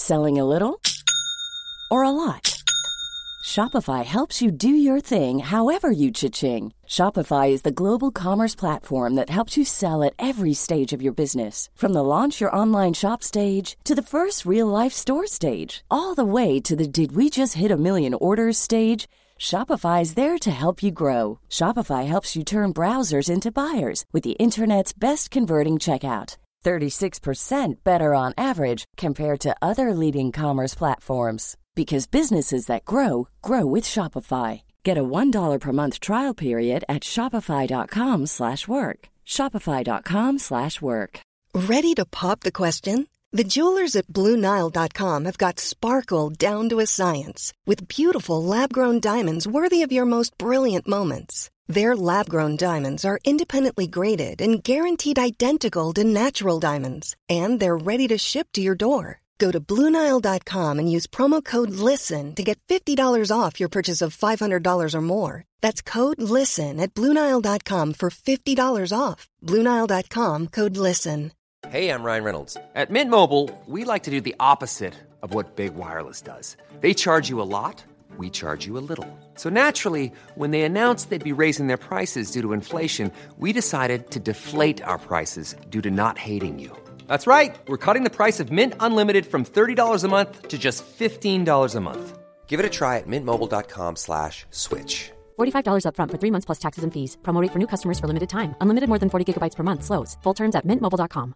Selling a little or a lot? Shopify helps you do your thing however you cha-ching. Shopify is the global commerce platform that helps you sell at every stage of your business. From the launch your online shop stage to the first real-life store stage, all the way to the did we just hit a million orders stage. Shopify is there to help you grow. Shopify helps you turn browsers into buyers with the internet's best converting checkout. 36% better on average compared to other leading commerce platforms. Because businesses that grow, grow with Shopify. Get a $1 per month trial period at shopify.com/work. Shopify.com/work. Ready to pop the question? The jewelers at BlueNile.com have got sparkle down to a science with beautiful lab-grown diamonds worthy of your most brilliant moments. Their lab-grown diamonds are independently graded and guaranteed identical to natural diamonds. And they're ready to ship to your door. Go to BlueNile.com and use promo code LISTEN to get $50 off your purchase of $500 or more. That's code LISTEN at BlueNile.com for $50 off. BlueNile.com, code LISTEN. Hey, I'm Ryan Reynolds. At Mint Mobile, we like to do the opposite of what Big Wireless does. They charge you a lot, we charge you a little. So naturally, when they announced they'd be raising their prices due to inflation, we decided to deflate our prices due to not hating you. That's right. We're cutting the price of Mint Unlimited from $30 a month to just $15 a month. Give it a try at mintmobile.com/switch. $45 up front for 3 months plus taxes and fees. Promo rate for new customers for limited time. Unlimited more than 40 gigabytes per month. Slows full terms at mintmobile.com.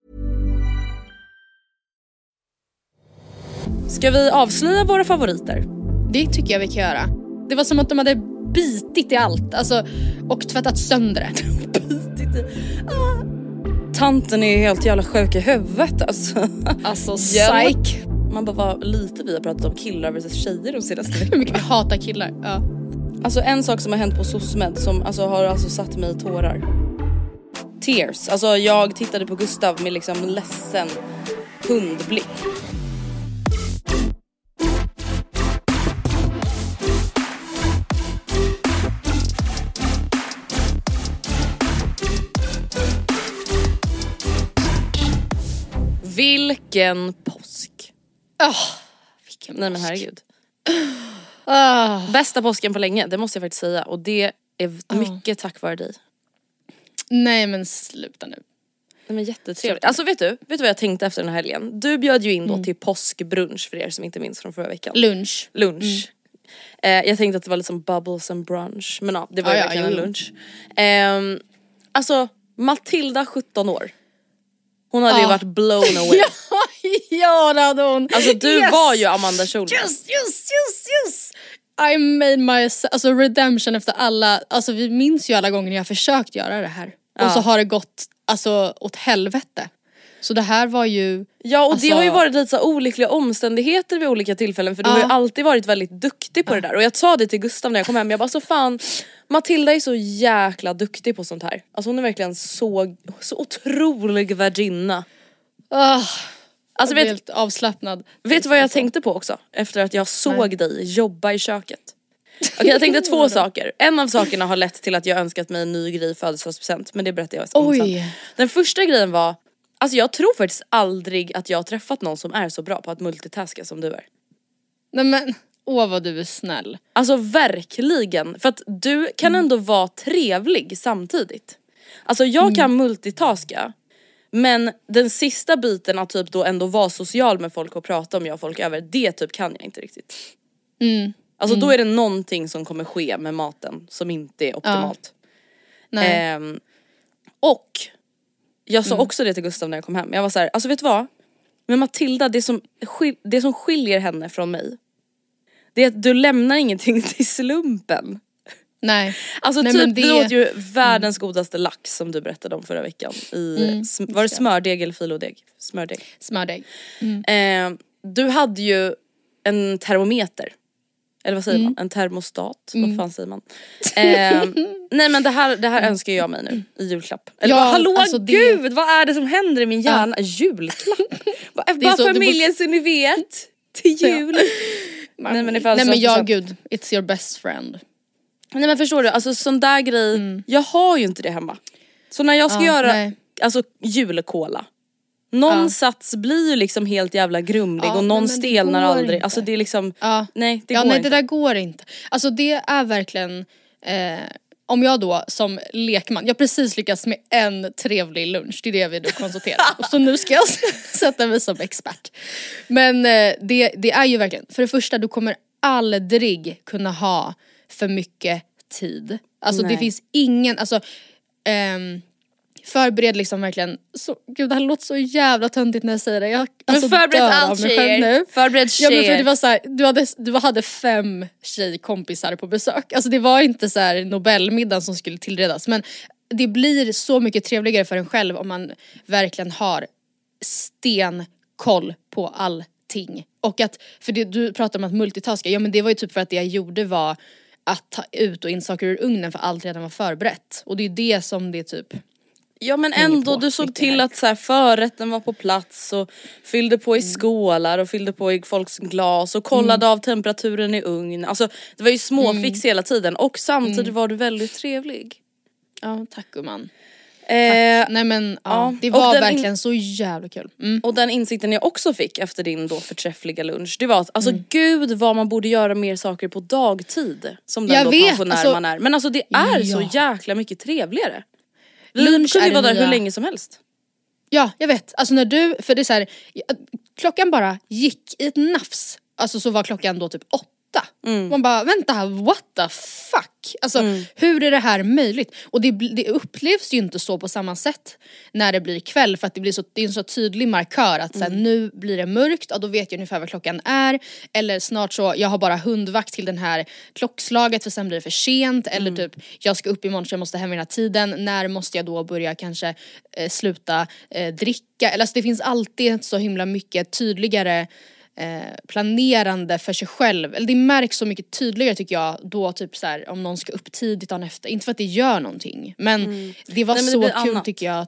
Ska vi avslöja våra favoriter? Det tycker jag vi kan göra. Det var som att de hade bitit i allt. Alltså, och tvättat sönder det. Bitit i... Tanten är helt jävla sjuk i huvudet alltså. Alltså psych. Man bara var lite vi har pratat om killar versus tjejer de senaste veckorna. Hur mycket vi hatar killar. Ja. Alltså en sak som har hänt på SOSMED som alltså, har alltså satt mig i tårar. Tears. Alltså jag tittade på Gustav med liksom ledsen hundblick. Vilken påsk. Vilken Nej påsk. men herregud. Bästa påsken på länge, det måste jag faktiskt säga. Och det är mycket tack vare dig. Nej men sluta nu. Nej, men jättetrevligt. Alltså vet du vad jag tänkte efter den här helgen? Du bjöd ju in då till påskbrunch för er som inte minns från förra veckan. Lunch. Jag tänkte att det var liksom bubbles and brunch. Men ja, det var ju verkligen en lunch. Alltså Matilda 17 år. Hon hade ju varit blown away. Ja, det hade hon. Alltså du var ju Amanda Schulman. Yes. I made my alltså redemption efter alla. Alltså vi minns ju alla gånger jag har försökt göra det här. Och så har det gått alltså åt helvete. Så det här var ju... Ja, och det har ju varit lite så olyckliga omständigheter vid olika tillfällen. För du har ju alltid varit väldigt duktig på det där. Och jag sa det till Gustav när jag kom hem. Jag bara så fan, Matilda är så jäkla duktig på sånt här. Alltså hon är verkligen så otrolig värdinna. Alltså helt avslappnad. Vet du vad jag tänkte på också? Efter att jag såg dig jobba i köket. Okej, jag tänkte 2 saker. En av sakerna har lett till att jag önskat mig en ny grej födelsedagspresent. Men det berättar jag sen. Den första grejen var, alltså jag tror faktiskt aldrig att jag har träffat någon som är så bra på att multitaska som du är. Nej men, vad du är snäll. Alltså verkligen. För att du kan ändå vara trevlig samtidigt. Alltså jag kan multitaska. Men den sista biten att typ då ändå vara social med folk och prata om jag och folk över, det typ kan jag inte riktigt. Alltså då är det någonting som kommer ske med maten som inte är optimalt. Nej. Och jag sa också det till Gustav när jag kom hem. Jag var så här, alltså vet du vad? Men Matilda, det som skiljer henne från mig, det är att du lämnar ingenting till slumpen. Nej. Alltså nej, typ det åt ju världens godaste lax som du berättade om förra veckan i var det smördeg eller filodeg? Smördeg. Du hade ju en termometer. Eller vad säger man? En termostat. Vad fan säger man? Nej men det här önskar jag mig nu i julklapp. Eller bara, hallå alltså gud, vad är det som händer i min hjärna? Julklapp. Vad familjen så ni vet till jul. Nej men gud, it's your best friend. Nej men förstår du, alltså sån där grej, jag har ju inte det hemma. Så när jag ska göra alltså julkola, Någon sats blir ju liksom helt jävla grumlig och någon stelnar aldrig. Inte. Alltså det är liksom, nej det går nej, inte. Det där går inte. Alltså det är verkligen, om jag då som lekman, jag precis lyckats med en trevlig lunch, det är det vi då konstaterar. Och så nu ska jag sätta mig som expert. Men det är ju verkligen, för det första, du kommer aldrig kunna ha för mycket tid. Alltså det finns ingen, alltså förbered liksom verkligen så, gud det här låter så jävla töntigt när jag säger det. Jag alltså förbered allt tjejer. Förbered tjejer. Ja men för det var så här, du hade 5 tjejkompisar på besök. Alltså det var inte så här Nobelmiddagen som skulle tillredas, men det blir så mycket trevligare för en själv om man verkligen har stenkoll på allting. Och att, för det, du pratar om att multitaska, ja men det var ju typ för att det jag gjorde var att ta ut och in saker ur ugnen för allt redan var förberett. Och det är det som det typ... Ja men ändå, du såg till att så här, förrätten var på plats och fyllde på i skålar och fyllde på i folks glas och kollade av temperaturen i ugn. Alltså det var ju småfix hela tiden och samtidigt var du väldigt trevlig. Ja, tack gumman. Nej men det var verkligen så jävla kul. Och den insikten jag också fick efter din då förträffliga lunch, det var att alltså gud vad man borde göra mer saker på dagtid som den då pensionär alltså, man är. Men alltså det är så jäkla mycket trevligare. Lunch kunde ju vara där hur länge som helst. Ja, jag vet. Alltså när du, för det är så här, klockan bara gick i ett nafs. Alltså så var klockan då typ 8. Man bara, vänta, what the fuck? Alltså hur är det här möjligt? Och det upplevs ju inte så på samma sätt när det blir kväll, för att det är en så tydlig markör att så här, nu blir det mörkt och då vet jag ungefär vad klockan är. Eller snart så, jag har bara hundvakt till den här klockslaget för sen blir det för sent. Eller typ, jag ska upp imorgon så jag måste hem i den här tiden. När måste jag då börja kanske sluta dricka? Eller alltså, det finns alltid så himla mycket tydligare planerande för sig själv. Eller det märks så mycket tydligare tycker jag då, typ så här, om någon ska upp tidigt dagen efter. Inte för att det gör någonting, men det var så kul annat. Tycker jag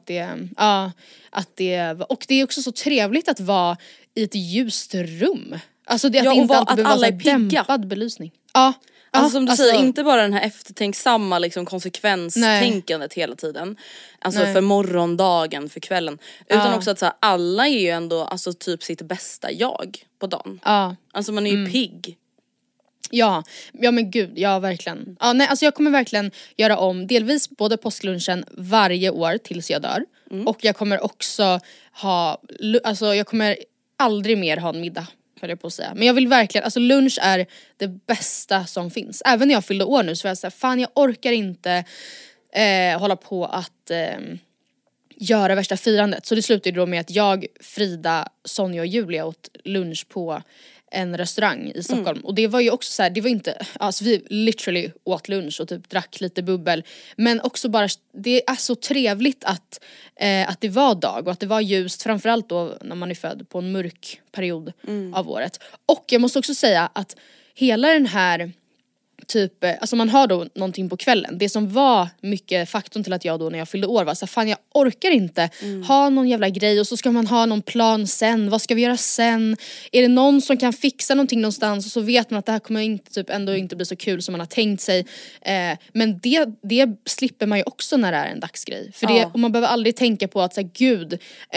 att det var, och det är också så trevligt att vara i ett ljust rum. Alltså det att inte alltid behöva vara dämpad belysning. Ja. Alltså som du säger, inte bara den här eftertänksamma liksom, konsekvenstänkandet hela tiden. Alltså för morgondagen, för kvällen. Utan också att så här, alla är ju ändå alltså, typ sitt bästa jag på dagen. Alltså man är ju pigg. Ja men gud, ja verkligen. Ja, nej, alltså jag kommer verkligen göra om delvis både påsklunchen varje år tills jag dör. Och jag kommer också jag kommer aldrig mer ha en middag. På att säga. Men jag vill verkligen, alltså lunch är det bästa som finns. Även när jag fyllde år nu så var jag såhär, fan jag orkar inte hålla på att göra värsta firandet. Så det slutade då med att jag, Frida, Sonja och Julia åt lunch på en restaurang i Stockholm. Och det var ju också så här, det var inte, alltså vi literally åt lunch och typ drack lite bubbel. Men också bara, det är så trevligt att det var dag och att det var ljust. Framförallt då när man är född på en mörk period av året. Och jag måste också säga att hela den här typ, alltså man har då någonting på kvällen. Det som var mycket faktorn till att jag då när jag fyllde år var så fan jag orkar inte ha någon jävla grej och så ska man ha någon plan sen. Vad ska vi göra sen? Är det någon som kan fixa någonting någonstans och så vet man att det här kommer inte, typ, ändå inte bli så kul som man har tänkt sig. Men det slipper man ju också när det är en dagsgrej. För det, och man behöver aldrig tänka på att så här, gud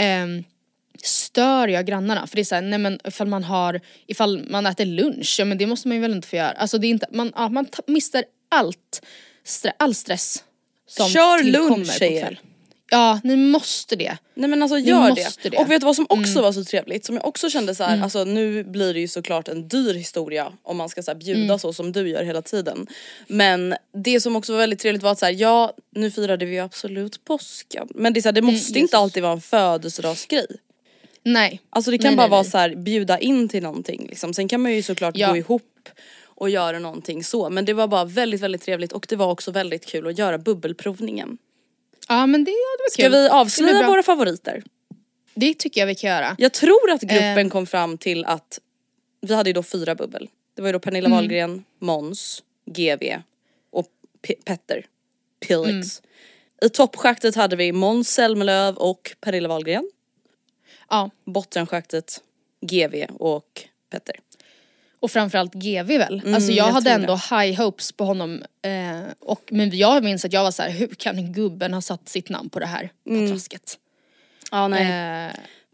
stör jag grannarna? För det är såhär, nej men ifall man äter lunch, ja men det måste man ju väl inte få göra. Alltså det är inte, man mister all stress som kör tillkommer lunch, på kväll. Ja, ni måste det. Nej men alltså gör det. Och vet du vad som också var så trevligt? Som jag också kände så här, alltså nu blir det ju såklart en dyr historia om man ska så här, bjuda så som du gör hela tiden. Men det som också var väldigt trevligt var att så här, ja, nu firade vi absolut påsken. Men det är så här, det måste inte alltid vara en födelsedagsgrej. Nej. Alltså det kan bara vara så här, bjuda in till någonting liksom. Sen kan man ju såklart gå ihop och göra någonting så. Men det var bara väldigt, väldigt trevligt. Och det var också väldigt kul att göra bubbelprovningen. Ja men det var kul. Ska vi avslöja våra favoriter? Det tycker jag vi kan göra. Jag tror att gruppen kom fram till att vi hade ju då 4 bubbel. Det var ju då Pernilla Wahlgren, Måns, GV och Petter Pilix. I toppschaktet hade vi Måns Zelmerlöw och Pernilla Wahlgren. Ja. Bottenschaktet GV och Petter. Och framförallt GV väl. Alltså jag hade ändå high hopes på honom. Men jag minns att jag var så här: hur kan gubben ha satt sitt namn på det här patrasket? Ja nej.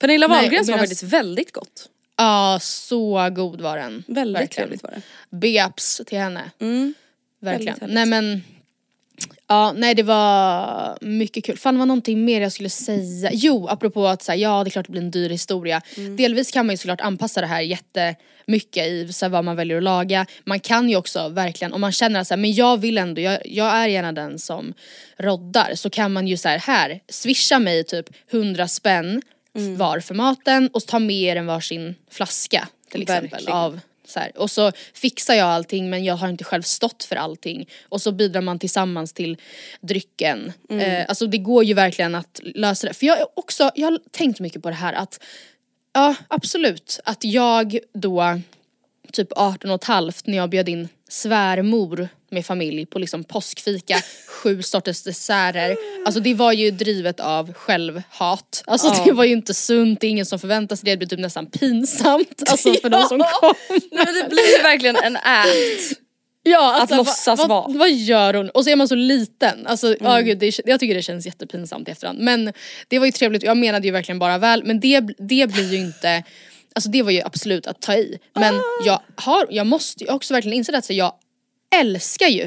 Pernilla Wahlgrens var faktiskt väldigt gott. Ja, så god var den. Väldigt verkligen. trevligt var det. Beaps till henne. Verkligen. Väldigt. Nej men, ja, nej det var mycket kul. Fan, det var någonting mer jag skulle säga. Jo, apropå att säga, ja det är klart det blir en dyr historia. Delvis kan man ju såklart anpassa det här jättemycket i så här, vad man väljer att laga. Man kan ju också verkligen, om man känner att så här, men jag vill ändå, jag är gärna den som roddar. Så kan man ju så här swisha mig typ 100 spänn var för maten och ta med er en varsin flaska till exempel av så här. Och så fixar jag allting men jag har inte själv stått för allting och så bidrar man tillsammans till drycken. Alltså det går ju verkligen att lösa det. För jag har tänkt mycket på det här att ja absolut att jag då typ 18,5 när jag bjöd in svärmor med familj på liksom påskfika, 7 sorters desserter. Alltså det var ju drivet av självhat. Alltså det var ju inte sunt, det är ingen som förväntar sig det blir typ nästan pinsamt. Alltså för de som kom. Nej, men det blir ju verkligen en act. Ja, alltså, att låtsas vara. Vad gör hon? Och så är man så liten. Alltså, gud, jag tycker det känns jättepinsamt i efterhand. Men det var ju trevligt, jag menade ju verkligen bara väl. Men det blir ju inte, alltså det var ju absolut att ta i. Men jag måste ju också verkligen inse att jag älskar ju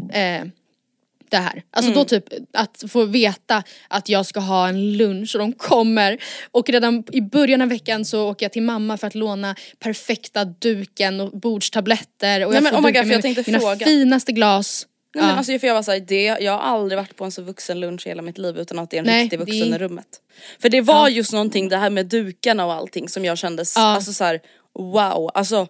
det här. Alltså då typ att få veta att jag ska ha en lunch och de kommer. Och redan i början av veckan så åker jag till mamma för att låna perfekta duken och bordstabletter. Och jag får mina finaste glas. Nej, men alltså, för jag var så här, jag har aldrig varit på en så vuxen lunch i hela mitt liv utan att det är en riktig vuxen i rummet. För det var just någonting, det här med dukarna och allting som jag kände, alltså så här, wow, alltså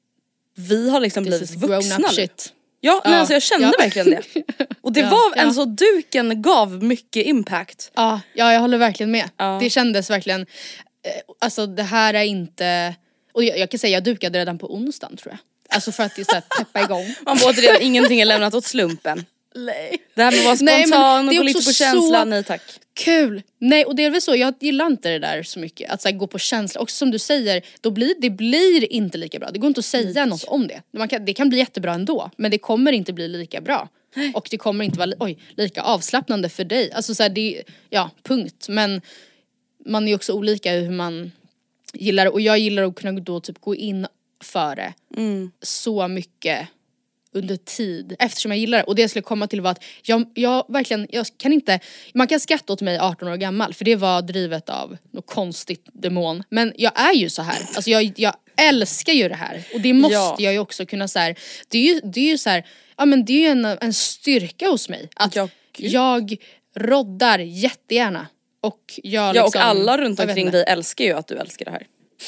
vi har liksom blivit vuxna nu. Ja, men alltså jag kände verkligen det. Och det var en så duken gav mycket impact. Ja, jag håller verkligen med. Det kändes verkligen, alltså det här är inte, och jag kan säga jag dukade redan på onsdagen tror jag. Alltså för att det är så här, peppa igång. Man båda redan, ingenting är lämnat åt slumpen. Nej. Det här med att vara spontan och gå lite på känsla, nej tack. Kul. Nej, och det är väl så, jag gillar inte det där så mycket. Att så här, gå på känsla. Och som du säger, det blir inte lika bra. Det går inte att säga något om det. Det kan bli jättebra ändå. Men det kommer inte bli lika bra. Och det kommer inte vara lika avslappnande för dig. Alltså så här, punkt. Men man är ju också olika hur man gillar det. Och jag gillar att kunna då typ gå in för det så mycket under tid, eftersom jag gillar det. Och det jag skulle komma till var att jag verkligen, jag kan inte, man kan skratta åt mig 18 år gammal för det var drivet av något konstigt demon, men jag är ju så här, alltså jag älskar ju det här och det måste jag ju också kunna så här, det är ju så här, ja men det är ju en styrka hos mig att jag roddar jättegärna och jag liksom, och alla runt omkring dig älskar ju att du älskar det här.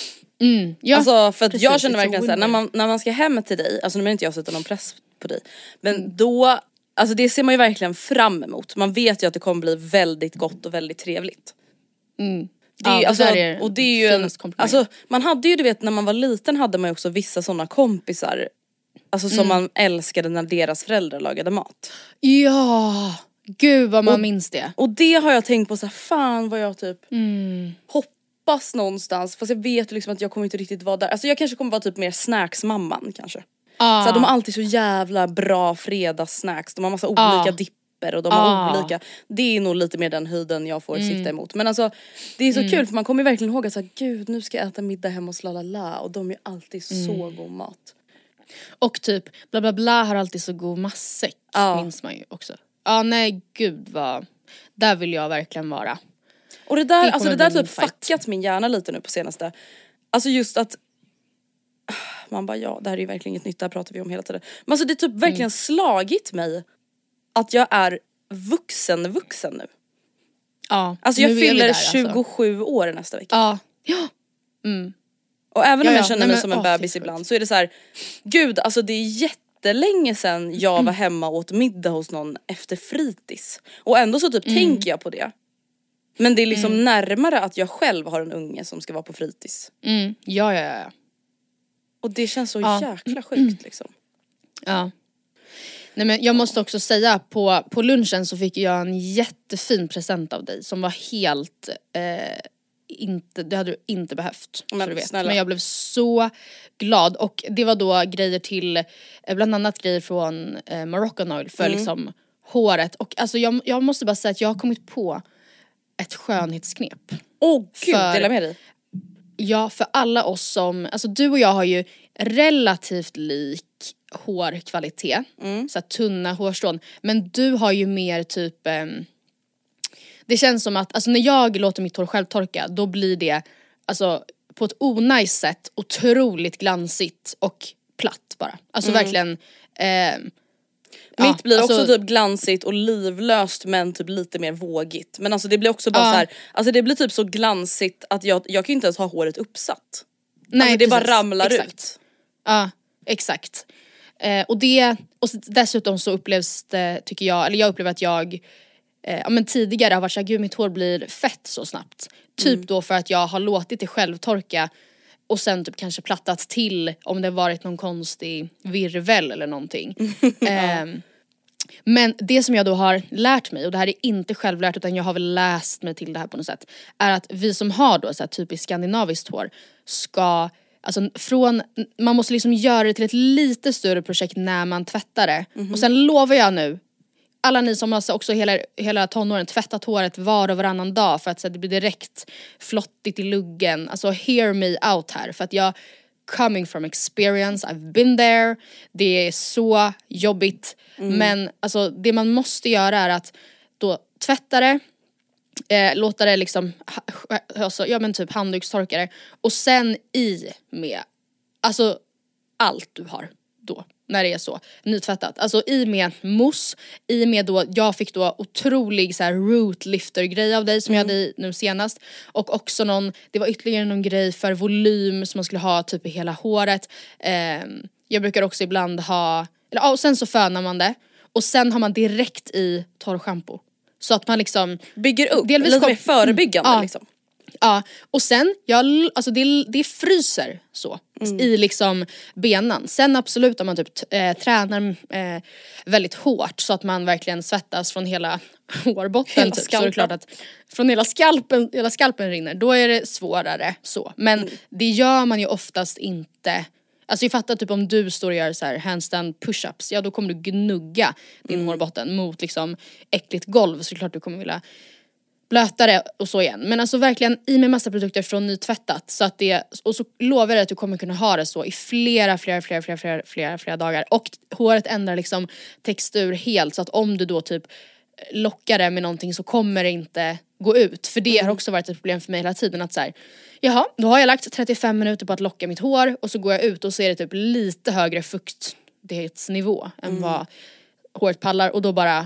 Alltså för att precis, jag känner verkligen såhär, när man ska hem till dig, alltså nu menar inte jag sätta någon press på dig, men då, alltså det ser man ju verkligen fram emot. Man vet ju att det kommer bli väldigt gott och väldigt trevligt. Det är ju, alltså, och det är ju en, alltså man hade ju, du vet när man var liten hade man ju också vissa sådana kompisar, alltså som man älskade när deras föräldrar lagade mat. Ja, gud vad man minns det. Och det har jag tänkt på så här, fan vad jag typ hoppas någonstans, fast jag vet liksom att jag kommer inte riktigt vara där. Alltså jag kanske kommer vara typ mer snacksmamman kanske. Så här, de har alltid så jävla bra fredagssnacks. De har massa olika dipper och de har olika. Det är nog lite mer den höjden jag får sikta emot. Men alltså det är så kul för man kommer verkligen ihåg att så här, gud nu ska jag äta middag hemma hos lalala. Och de är alltid så god mat. Och typ bla bla bla har alltid så god matsäck, minns man ju också. Nej gud vad, där vill jag verkligen vara. Och det där typ fuckat min hjärna lite nu på senaste. Alltså just att man bara det här är ju verkligen inget nytt, det här pratar vi om hela tiden. Men alltså det typ verkligen slagit mig att jag är vuxen nu. Ja. Alltså jag fyller 27 år nästa vecka. Ja. Och även om jag känner mig som en bebis ibland så är det så här, gud alltså det är jättelänge sedan jag var hemma och åt middag hos någon efter fritids. Och ändå så typ tänker jag på det. Men det är liksom närmare att jag själv har en unge som ska vara på fritids. Ja. Och det känns så jäkla sjukt liksom. Ja. Nej men jag måste också säga, på lunchen så fick jag en jättefin present av dig som var helt inte, det hade du inte behövt, men, så du vet. Men jag blev så glad och det var då grejer till bland annat grejer från Moroccan Oil för liksom håret och alltså jag måste bara säga att jag har kommit på ett skönhetsknep. Gud, dela med dig. Ja, för alla oss som, alltså du och jag har ju relativt lik hårkvalitet, så här tunna hårstrån, men du har ju mer typ det känns som att, alltså när jag låter mitt hår själv torka, då blir det alltså på ett onajs sätt otroligt glansigt och platt bara, alltså verkligen mitt blir alltså, också typ glansigt och livlöst, men typ lite mer vågigt. Men alltså det blir också bara så här, alltså det blir typ så glansigt att jag kan ju inte ens ha håret uppsatt. Nej, alltså det bara ramlar ut. Ja, exakt. Och dessutom så upplevs det, tycker jag, eller jag upplever att jag men tidigare har varit såhär, gud mitt hår blir fett så snabbt. Typ då för att jag har låtit det självtorka och sen typ kanske plattat till om det varit någon konstig virvel eller någonting. Men det som jag då har lärt mig, och det här är inte självlärt utan jag har väl läst mig till det här på något sätt, är att vi som har då så här typiskt skandinaviskt hår ska, alltså man måste liksom göra det till ett lite större projekt när man tvättar det. Och sen lovar jag nu, alla ni som har också hela tonåren tvättat håret var och varannan dag för att så, det blir direkt flottigt i luggen. Alltså hear me out här, för att jag coming from experience, I've been there. Det är så jobbigt. Men alltså det man måste göra är att då tvätta det, låta det liksom alltså, ja men typ handdukstorka det, och sen i med alltså allt du har då när det är så nytvättat, alltså i med mousse, i med då, jag fick då otrolig så här root lifter grej av dig som jag hade nu senast, och också det var ytterligare någon grej för volym som man skulle ha typ i hela håret. Jag brukar också ibland ha, och sen så fönar man det och sen har man direkt i torr shampoo så att man liksom bygger upp lite mer förebyggande liksom. Ja, och sen, alltså det fryser så i liksom benen. Sen absolut om man typ tränar väldigt hårt så att man verkligen svettas från hela hårbotten typ, så är det klart att från hela skalpen rinner, då är det svårare så. Men det gör man ju oftast inte. Alltså jag fattar typ om du står och gör så här handstand push-ups, ja då kommer du gnugga din hårbotten mot liksom äckligt golv, så klart du kommer vilja blötare och så igen. Men alltså verkligen i med massa produkter från nytvättat, så att och så lovar jag att du kommer kunna ha det så i flera dagar, och håret ändrar liksom textur helt, så att om du då typ lockar det med någonting så kommer det inte gå ut, för det har också varit ett problem för mig hela tiden, att så här, jaha, då har jag lagt 35 minuter på att locka mitt hår och så går jag ut och så är det typ lite högre fuktighetsnivå än vad håret pallar, och då bara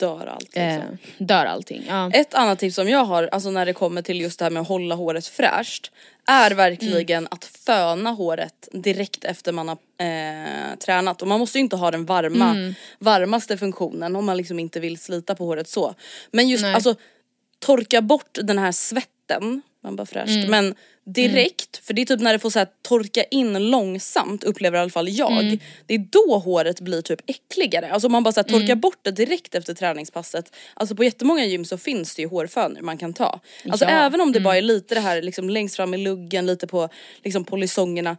dör allting. Ja. Ett annat tips som jag har, alltså när det kommer till just det här med att hålla håret fräscht, är verkligen att föna håret direkt efter man har tränat. Och man måste ju inte ha den varmaste funktionen om man liksom inte vill slita på håret så. Men just alltså torka bort den här svetten, man bara fräscht, men direkt, för det är typ när det får så här torka in långsamt, upplever i alla fall jag, det är då håret blir typ äckligare. Alltså man bara så här torkar bort det direkt efter träningspasset. Alltså på jättemånga gym så finns det ju hårföner man kan ta. Alltså även om det bara är lite det här liksom längst fram i luggen, lite på liksom polisongerna,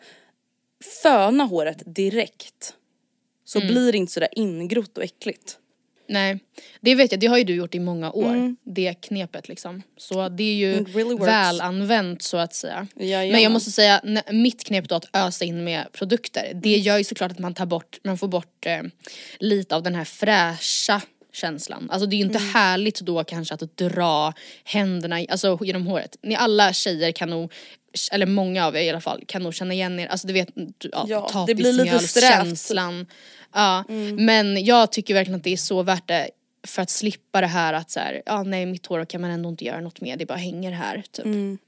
föna håret direkt, så blir det inte så där ingrott och äckligt. Nej, det vet jag, det har ju du gjort i många år, det knepet liksom. Så det är ju really väl använt så att säga. Men jag måste säga, mitt knep då att ösa in med produkter, det gör ju såklart att man får bort lite av den här fräscha känslan. Alltså det är ju inte härligt då kanske att dra händerna alltså genom håret. Ni alla tjejer kan nog, eller många av er i alla fall, kan nog känna igen er. Alltså du vet, det blir lite känslan. Ja, men jag tycker verkligen att det är så värt det för att slippa det här att så här, nej mitt hår kan man ändå inte göra något med, det bara hänger här typ.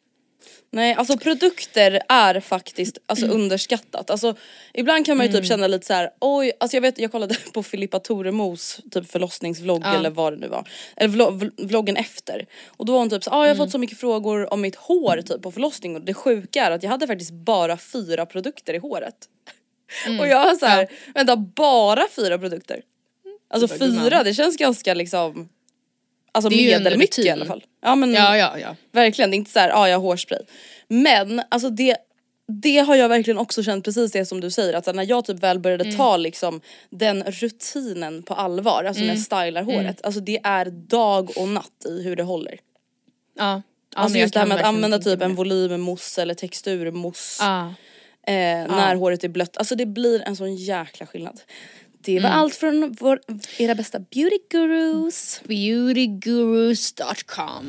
Nej, alltså produkter är faktiskt alltså underskattat. Alltså ibland kan man ju typ känna lite så här, oj, alltså jag kollade på Filippa Toremos typ förlossningsvlogg eller vad det nu var. Eller vloggen efter. Och då var hon typ så jag har fått så mycket frågor om mitt hår typ på förlossning, och det sjuka är att jag hade faktiskt bara 4 produkter i håret. Och jag har så här, vänta, bara 4 produkter. Alltså 4, det känns ganska liksom, alltså medelmycket i alla fall. Ja men ja. Verkligen, det är inte så här, jag har hårspray. Men alltså det har jag verkligen också känt, precis det som du säger, att när jag typ väl började ta liksom den rutinen på allvar, alltså när jag stylar håret, alltså det är dag och natt i hur det håller. Ja. Alltså just det här med att använda typ en volymmousse eller texturmousse när håret är blött. Alltså det blir en sån jäkla skillnad. Det var allt från era bästa beauty gurus. Beautygurus.com.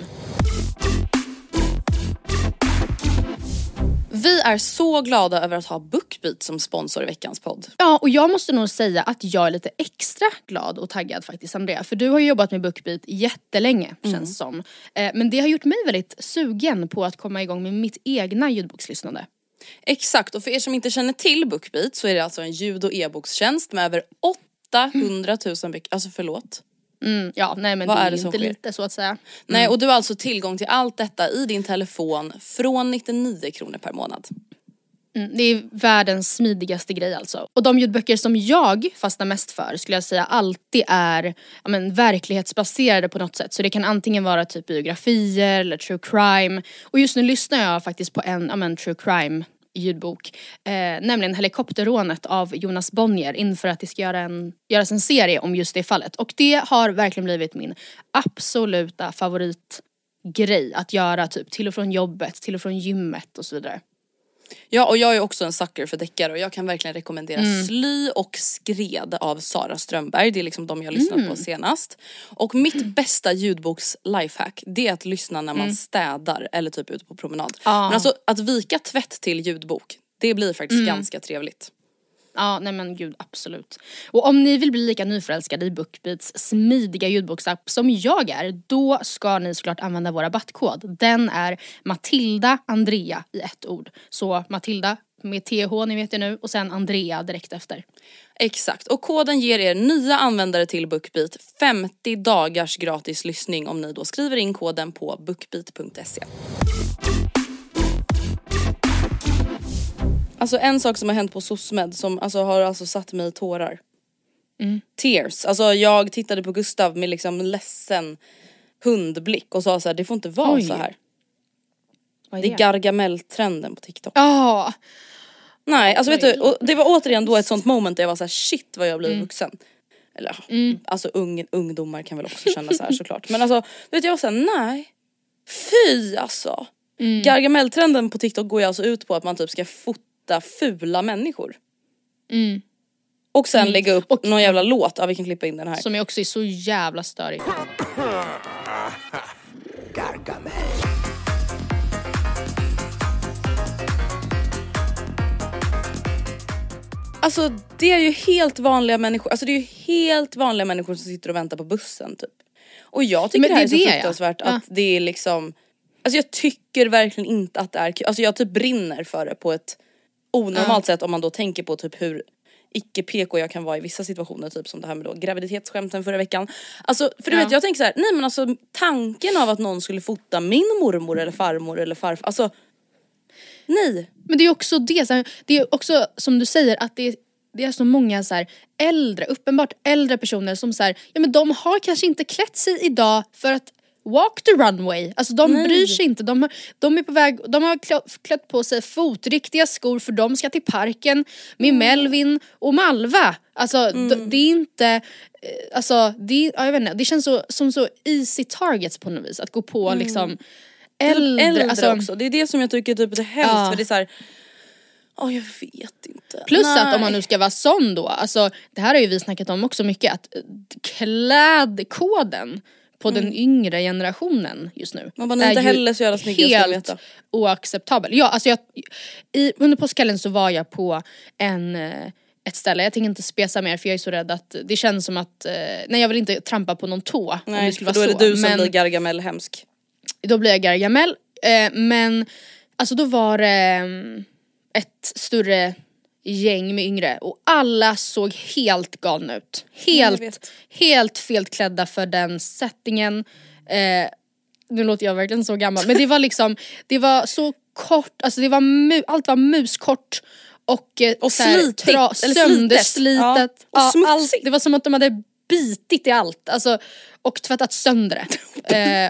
Vi är så glada över att ha BookBeat som sponsor i veckans podd. Ja, och jag måste nog säga att jag är lite extra glad och taggad faktiskt, Andrea. För du har ju jobbat med BookBeat jättelänge, känns som. Men det har gjort mig väldigt sugen på att komma igång med mitt egna ljudbokslyssnande. Exakt, och för er som inte känner till BookBeat så är det alltså en ljud- och e-bokstjänst med över 800 000 böcker. Alltså förlåt. Ja, nej men vad det är inte lite så att säga. Nej, och du har alltså tillgång till allt detta i din telefon från 99 kronor per månad. Det är världens smidigaste grej alltså. Och de ljudböcker som jag fastnar mest för skulle jag säga alltid är verklighetsbaserade på något sätt. Så det kan antingen vara typ biografier eller true crime. Och just nu lyssnar jag faktiskt på en true crime ljudbok, nämligen Helikopterrånet av Jonas Bonnier inför att det ska göras en serie om just det fallet. Och det har verkligen blivit min absoluta favoritgrej att göra, typ till och från jobbet, till och från gymmet och så vidare. Ja, och jag är också en sucker för deckare och jag kan verkligen rekommendera Sly och Skred av Sara Strömberg. Det är liksom de jag lyssnat på senast. Och mitt bästa ljudboks lifehack, det är att lyssna när man städar eller typ ute på promenad. Men alltså att vika tvätt till ljudbok, det blir faktiskt ganska trevligt. Ja, nej men gud, absolut. Och om ni vill bli lika nyförälskade i BookBeats smidiga ljudboksapp som jag är, då ska ni såklart använda vår rabattkod. Den är Matilda Andrea i ett ord. Så Matilda med TH, ni vet ju nu, och sen Andrea direkt efter. Exakt, och koden ger er nya användare till BookBeat 50 dagars gratis lyssning om ni då skriver in koden på bookbeat.se. Alltså en sak som har hänt på SOSMED som har satt mig i tårar. Tears. Alltså jag tittade på Gustav med liksom ledsen hundblick och sa så här: det får inte vara så här. Det är Gargamel-trenden på TikTok. Nej, alltså vet du, och det var återigen då ett sånt moment där jag var så här: shit vad jag blev vuxen. Eller alltså ungdomar kan väl också känna så här såklart. Men alltså, vet jag var så här: nej. Fy alltså. Gargamel-trenden på TikTok går ju alltså ut på att man typ ska fota fula människor. Och sen lägga upp någon jävla låt. Vi kan klippa in den här. Som är också så jävla störig. Gargamel. Alltså det är ju helt vanliga människor. Alltså det är ju helt vanliga människor som sitter och väntar på bussen typ. Och jag tycker det här är så fruktansvärt att det är liksom. Alltså jag tycker verkligen inte att det är kul. Alltså jag typ brinner för det på ett onormalt sätt om man då tänker på typ hur icke-PK jag kan vara i vissa situationer, typ som det här med då graviditetsskämten förra veckan. Alltså för du vet, jag tänker så här: nej men alltså tanken av att någon skulle fota min mormor eller farmor eller farfar, alltså nej. Men det är också det är också som du säger att det är så många så här uppenbart äldre personer som så här, ja men de har kanske inte klätt sig idag för att walk the runway. Alltså de bryr sig inte. De är på väg. De har klätt på sig fotriktiga skor för de ska till parken med Melvin och Malva. Alltså det är inte. Alltså jag vet inte. Det känns som så easy targets på något vis att gå på liksom äldre alltså, också. Det är det som jag tycker typ det är hemskt för det är så här. Jag vet inte. Plus att om man nu ska vara sån då. Alltså det här har ju vi snackat om också mycket, att klädkoden på den yngre generationen just nu. Man bara inte heller så jävla snygg, helt oacceptabel. Ja, alltså under påskhelgen så var jag på ett ställe. Jag tänker inte spesa mer för jag är så rädd att det känns som att nej, jag vill inte trampa på någon tå. Nej, om det skulle för vara då är det så. du som blir Gargamel hemsk. Då blir jag Gargamel. Men alltså då var det ett större gäng med yngre och alla såg helt galna ut. Helt felklädda för den settingen. Nu låter jag verkligen så gammal, men det var liksom, det var så kort, alltså det var allt var muskort och slitigt, sönderslitet. Ja, och smutsigt. Allt, det var som att de hade bitit i allt, alltså, och tvättat sönder det.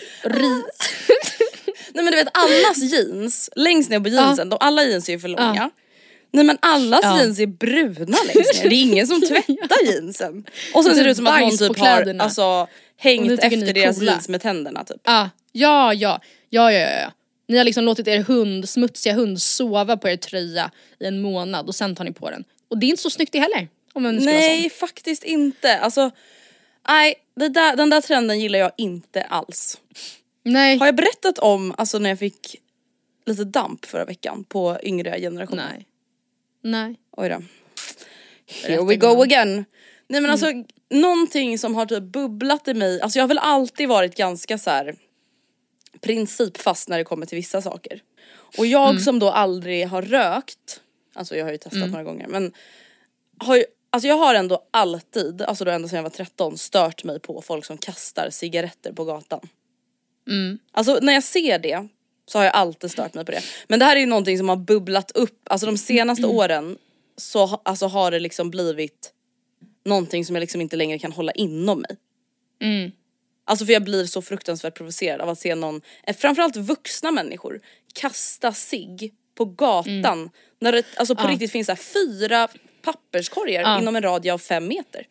Nej men du vet, allas jeans längst ner på jeansen, alla jeans är ju för långa. Nej men allas jeans är bruna längst ner. Det är ingen som tvättar jeansen. Och sen ser det ut som att någon typ har hängt efter deras jeans med tänderna typ. Ja, Ja. Ni har liksom låtit er smutsiga hund sova på er tröja i en månad och sen tar ni på den. Och det är inte så snyggt det heller. Nej, faktiskt inte. Alltså, nej, den där trenden gillar jag inte alls. Nej. Har jag berättat om alltså när jag fick lite damp förra veckan på yngre generationer? Nej. Oj då. Here we go again. Nej men alltså någonting som har typ bubblat i mig. Alltså jag har väl alltid varit ganska så här principfast när det kommer till vissa saker. Och jag som då aldrig har rökt, alltså jag har ju testat några gånger, men alltså jag har ändå alltid, alltså då ända sedan jag var 13, stört mig på folk som kastar cigaretter på gatan. Alltså när jag ser det så har jag alltid stört mig på det. Men det här är ju någonting som har bubblat upp, alltså de senaste åren så alltså har det liksom blivit någonting som jag liksom inte längre kan hålla inom mig. Alltså för jag blir så fruktansvärt provocerad av att se någon, framförallt vuxna människor, kasta cigg på gatan. När det alltså på riktigt finns så här 4 papperskorgar inom en radie av 5 meter.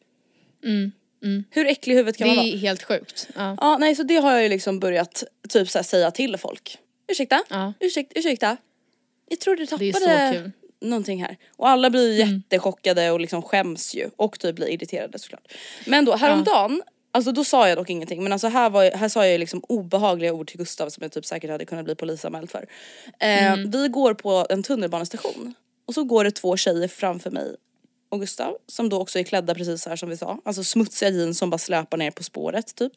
Hur äcklig huvudet kan man vara? Det är helt sjukt. Ja, nej, så det har jag ju liksom börjat typ så här säga till folk. Ursäkta. Jag tror du tappade det är så kul. Någonting här. Och alla blir jättechockade och liksom skäms ju. Och typ blir irriterade såklart. Men då häromdagen, alltså då sa jag dock ingenting. Men alltså här sa jag ju liksom obehagliga ord till Gustav som jag typ säkert hade kunnat bli polisanmäld för. Vi går på en tunnelbanestation. Och så går det 2 tjejer framför mig och Gustav, som då också är klädda precis så här som vi sa. Alltså smutsiga jeans som bara släpar ner på spåret typ.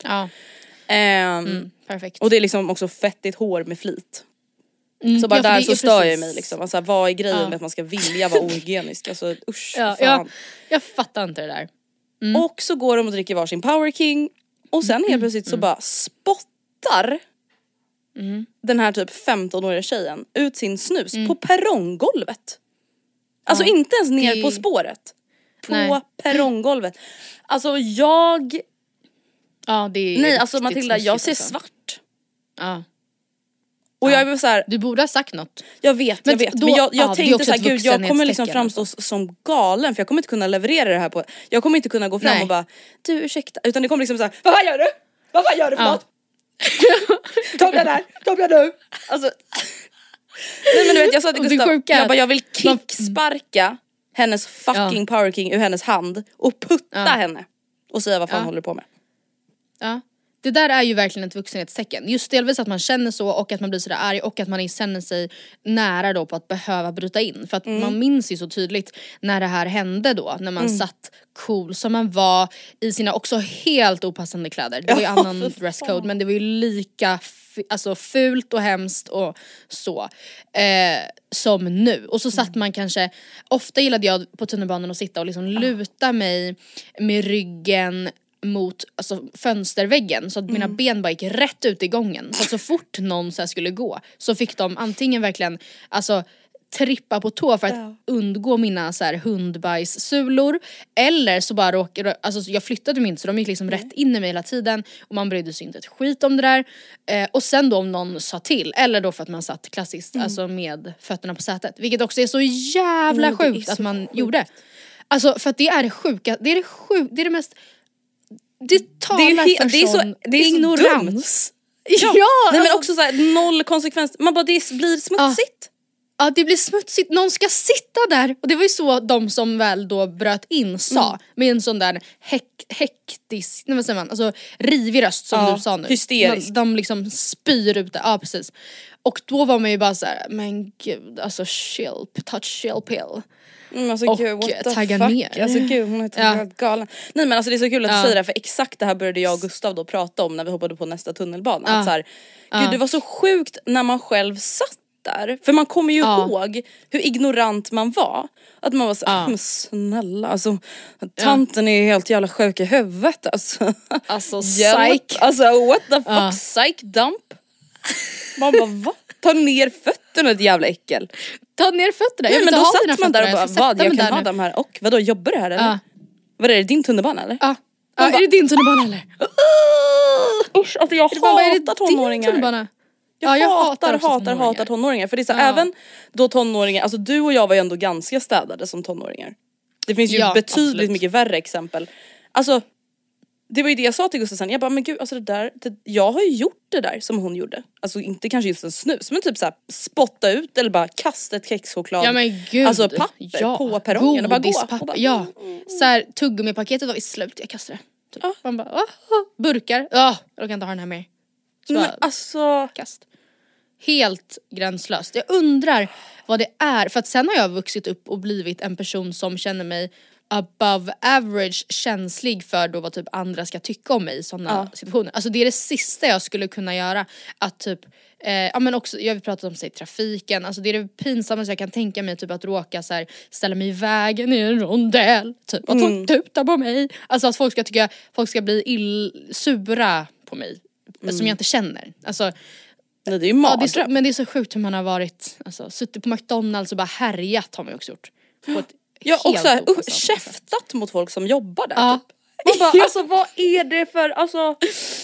Perfekt. Och det är liksom också fettigt hår med flit. Så bara där så stör jag mig liksom. Alltså, vad är grejen med att man ska vilja vara ohygienisk? Alltså usch, fan. Jag fattar inte det där. Och så går de och dricker varsin Power King. Och sen helt plötsligt så bara spottar den här typ 15-åriga tjejen ut sin snus på perronggolvet. Alltså inte ens ner på spåret. På perronggolvet. Alltså jag... Ja, det är nej, alltså Matilda, jag ser svart. Ja. Och jag är så här, du borde ha sagt något. Jag vet. Men jag tänkte så här, gud, jag kommer liksom framstå som galen. För jag kommer inte kunna leverera det här på... Jag kommer inte kunna gå fram och bara, du ursäkta. Utan det kommer liksom så här, vad gör du? Vad gör du för något? Torbjörn nu. Alltså... Nej men du vet, jag sa till Gustav, jag vill kicksparka hennes fucking Power King ur hennes hand och putta henne och säga vad fan håller du på med. Ja. Det där är ju verkligen ett vuxenhetstecken. Just delvis att man känner så och att man blir sådär arg och att man känner sig nära då på att behöva bryta in. För att man minns ju så tydligt när det här hände då. När man satt cool som man var i sina också helt opassande kläder. Det var ju annan dresscode men det var ju lika alltså fult och hemskt och så som nu. Och så satt man kanske, ofta gillade jag på tunnelbanan att sitta och liksom luta mig med ryggen mot alltså, fönsterväggen så att mina ben bara gick rätt ut i gången. Så att så fort någon så här skulle gå så fick de antingen verkligen alltså trippa på tå för att undgå mina så här hundbajssulor eller så bara alltså jag flyttade mig inte så de gick liksom rätt in i mig hela tiden och man brydde sig inte ett skit om det där och sen då om någon sa till eller då för att man satt klassiskt alltså med fötterna på sätet vilket också är så jävla sjukt att man gjorde. Alltså för att det är det sjuka, det är det mest det talar för sån ignorans. Ja, nej, men också så här, noll konsekvens. Man bara, det blir smutsigt. Ja, det blir smutsigt. Någon ska sitta där. Och det var ju så de som väl då bröt in sa. Med en sån där hektisk, nej, vad säger man? Alltså rivig röst som du sa nu. Hysterisk. De liksom spyr ut det. Ja, precis. Och då var man ju bara så här, men gud, alltså chill pill. Alltså, och gud, tagga ner. Alltså gud, hon är helt galen. Nej men alltså det är så kul att du säger det, för exakt det här började jag och Gustav då prata om när vi hoppade på nästa tunnelbana. Att så här, gud det var så sjukt när man själv satt där. För man kommer ju ihåg hur ignorant man var. Att man var så men snälla, alltså tanten är helt jävla sjuk i huvudet alltså. Alltså psych. Alltså what the fuck, psych dump. Man bara va? Ta ner fötterna, ett jävla äckel. Ta ner fötterna. Nej, men då satt man där och bara, vad? Jag kan ha dem här. Och vadå, jobbar du här eller? Vad är det, din tunnelbana eller? Ja, är det din tunnelbana eller? Usch, alltså jag hatar tonåringar. Jag hatar tonåringar. För det är så även då tonåringar, alltså du och jag var ju ändå ganska städade som tonåringar. Det finns ju betydligt mycket värre exempel. Alltså det var ju det jag sa till Gustav sen. Jag bara, men gud, alltså jag har ju gjort det där som hon gjorde. Alltså inte kanske just en snus, men typ såhär spotta ut eller bara kasta ett kexchoklad. Ja men gud. Alltså papper på perrongen och bara gå. Och bara, ja, såhär tuggummipaketet var i slut, jag kastade det. Typ. Man bara, burkar. Jag kan inte ha den här mer. Så men alltså. Kast. Helt gränslöst. Jag undrar vad det är. För att sen har jag vuxit upp och blivit en person som känner mig above average känslig för då vad typ andra ska tycka om mig i sådana situationer. Alltså det är det sista jag skulle kunna göra. Att typ, men också, jag har pratat om sig trafiken. Alltså det är det pinsammaste jag kan tänka mig, typ att råka så här, ställa mig i vägen i en rondell. Typ att folk tutar på mig. Alltså att folk ska bli sura på mig. Som jag inte känner. Alltså nej, det är ju mardröm. Men det är så sjukt hur man har varit, alltså suttit på McDonalds och bara härjat har man ju också gjort. Ja, och så här, käftat mot folk som jobbar där typ. Man bara, alltså vad är det för, alltså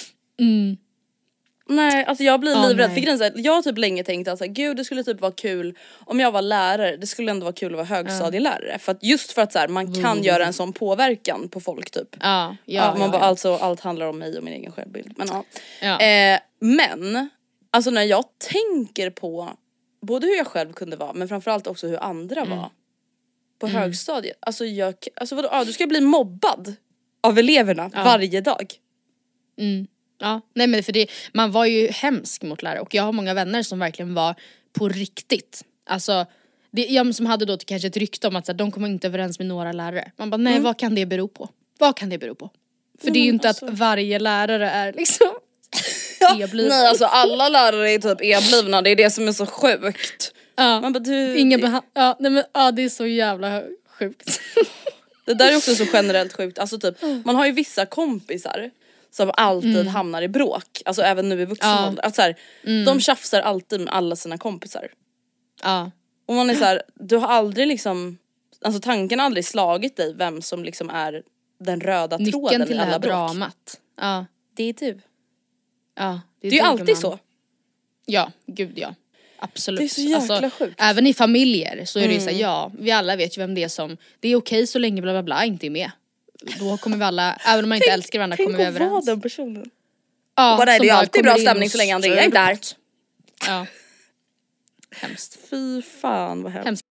nej, alltså jag blir livrädd. För grejen är, jag har typ länge tänkt att gud, det skulle typ vara kul om jag var lärare. Det skulle ändå vara kul att vara högstadielärare. För att just för att så här, man kan göra en sån påverkan på folk typ. Man bara, alltså allt handlar om mig och min egen självbild. Men men alltså när jag tänker på både hur jag själv kunde vara, men framförallt också hur andra var på högstadiet. Alltså vadå, du ska bli mobbad av eleverna varje dag. Ja, nej men för man var ju hemsk mot lärare. Och jag har många vänner som verkligen var på riktigt. Alltså, jag som hade då kanske ett rykte om att så här, de kommer inte överens med några lärare. Man bara, nej vad kan det bero på? Vad kan det bero på? För det är ju inte att varje lärare är liksom e-bliven. Nej, alltså alla lärare är typ e-blivna. Det är det som är så sjukt. Man bara, det är så jävla sjukt. Det där är också så generellt sjukt. Alltså typ, man har ju vissa kompisar som alltid hamnar i bråk. Alltså även nu i vuxen ålder. Att så här, de tjafsar alltid med alla sina kompisar. Och man är så här, du har aldrig liksom, alltså tanken har aldrig slagit dig vem som liksom är den röda tråden i alla bråk. Dramat. Det är du. Det är ju alltid så. Ja, gud ja. Absolut. Det är så jäkla sjukt. Även i familjer så är det ju så vi alla vet ju vem det är som, det är okej så länge bla bla bla inte är med. Då kommer vi alla, även om man inte älskar varandra, kommer vi överens. Tänk att vara den personen. Ja, det är ju alltid bra stämning så länge Andrea inte är där. Ja. Hemskt. Fy fan vad hemskt.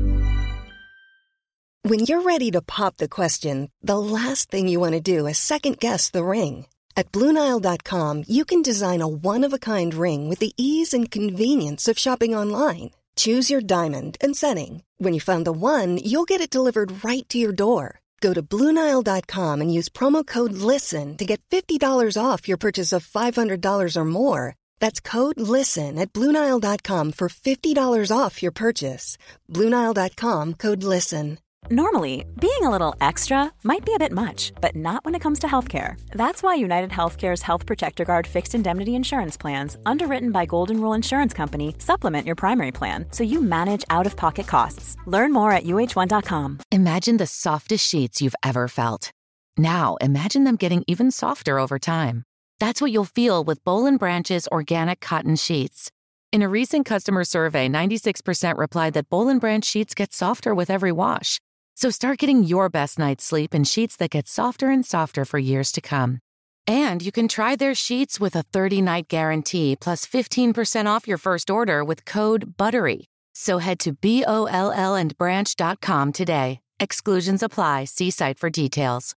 When you're ready to pop the question, the last thing you want to do is second guess the ring. At BlueNile.com, you can design a one-of-a-kind ring with the ease and convenience of shopping online. Choose your diamond and setting. When you find the one, you'll get it delivered right to your door. Go to BlueNile.com and use promo code LISTEN to get $50 off your purchase of $500 or more. That's code LISTEN at BlueNile.com for $50 off your purchase. BlueNile.com, code LISTEN. Normally, being a little extra might be a bit much, but not when it comes to healthcare. That's why United Healthcare's Health Protector Guard fixed indemnity insurance plans, underwritten by Golden Rule Insurance Company, supplement your primary plan so you manage out-of-pocket costs. Learn more at UH1.com. Imagine the softest sheets you've ever felt. Now, imagine them getting even softer over time. That's what you'll feel with Boll & Branch's organic cotton sheets. In a recent customer survey, 96% replied that Boll & Branch sheets get softer with every wash. So start getting your best night's sleep in sheets that get softer and softer for years to come. And you can try their sheets with a 30-night guarantee plus 15% off your first order with code BUTTERY. So head to BOLLandbranch.com today. Exclusions apply. See site for details.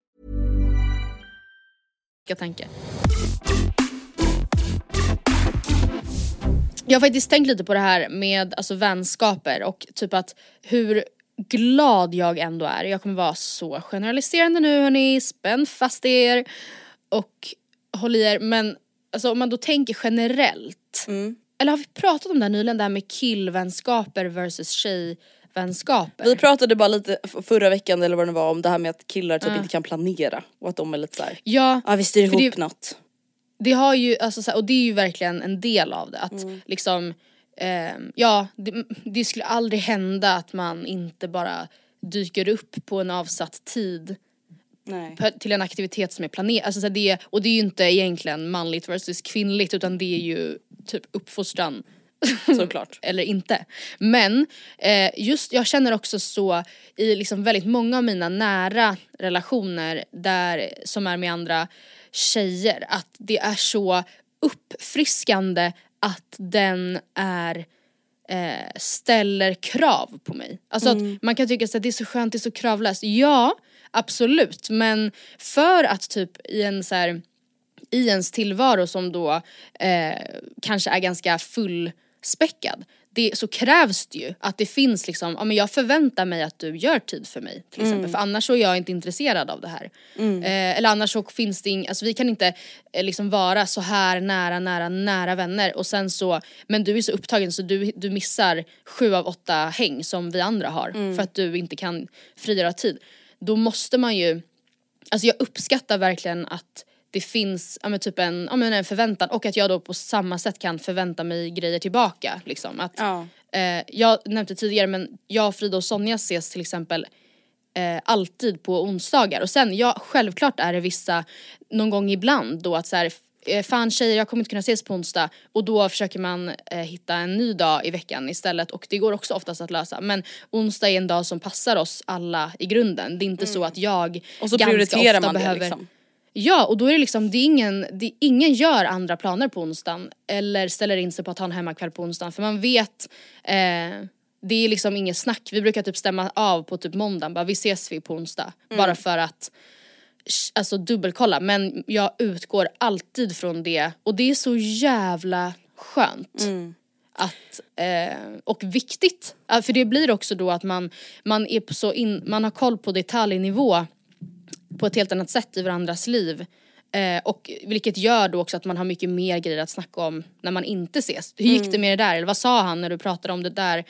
Jag har faktiskt tänkt lite på det här med alltså vänskaper och typ att hur glad jag ändå är. Jag kommer vara så generaliserande nu hörni, spänn fast er och håll i er. Men alltså om man då tänker generellt, eller har vi pratat om det här nyligen, det här med killvänskaper versus tjejvänskaper? Vi pratade bara lite förra veckan eller vad det var om det här med att killar typ inte kan planera och att de är lite såhär, vi styr ihop något. Det har ju, alltså, så här, och det är ju verkligen en del av det. Att liksom, det skulle aldrig hända att man inte bara dyker upp på en avsatt tid. Nej. Till en aktivitet som är planerad. Alltså, det är ju inte egentligen manligt versus kvinnligt, utan det är ju typ uppfostran Såklart. Eller inte. Men just jag känner också så i liksom väldigt många av mina nära relationer som är med andra tjejer, att det är så uppfriskande att den ställer krav på mig. Alltså att man kan tycka att det är så skönt, det är så kravlöst. Ja, absolut. Men för att typ i ens tillvaro som då kanske är ganska fullspäckad, så krävs det ju att det finns liksom, ja men jag förväntar mig att du gör tid för mig till exempel, för annars så är jag inte intresserad av det här. Eller annars så finns det alltså vi kan inte liksom vara så här nära vänner och sen så, men du är så upptagen så du missar 7 av 8 häng som vi andra har för att du inte kan frigöra tid. Då måste man ju, alltså jag uppskattar verkligen att det finns typ en förväntan, och att jag då på samma sätt kan förvänta mig grejer tillbaka liksom. Att, jag nämnde tidigare, men jag, Frida och Sonja ses till exempel alltid på onsdagar, och sen självklart är det vissa någon gång ibland då att så här, fan tjejer, jag kommer inte kunna ses på onsdag, och då försöker man hitta en ny dag i veckan istället, och det går också oftast att lösa, men onsdag är en dag som passar oss alla i grunden. Det är inte så att jag och så prioriterar man det liksom. Ja, och då är det liksom, ingen gör andra planer på onsdagen eller ställer in sig på att ha en hemmakväll på onsdagen, för man vet det är liksom inget snack. Vi brukar typ stämma av på typ måndagen, bara vi ses på onsdag, bara för att alltså dubbelkolla, men jag utgår alltid från det, och det är så jävla skönt att och viktigt, för det blir också då att man är man har koll på detaljnivå på ett helt annat sätt i varandras liv, och vilket gör då också att man har mycket mer grejer att snacka om när man inte ses. Hur gick det med det där? Eller vad sa han när du pratade om det där?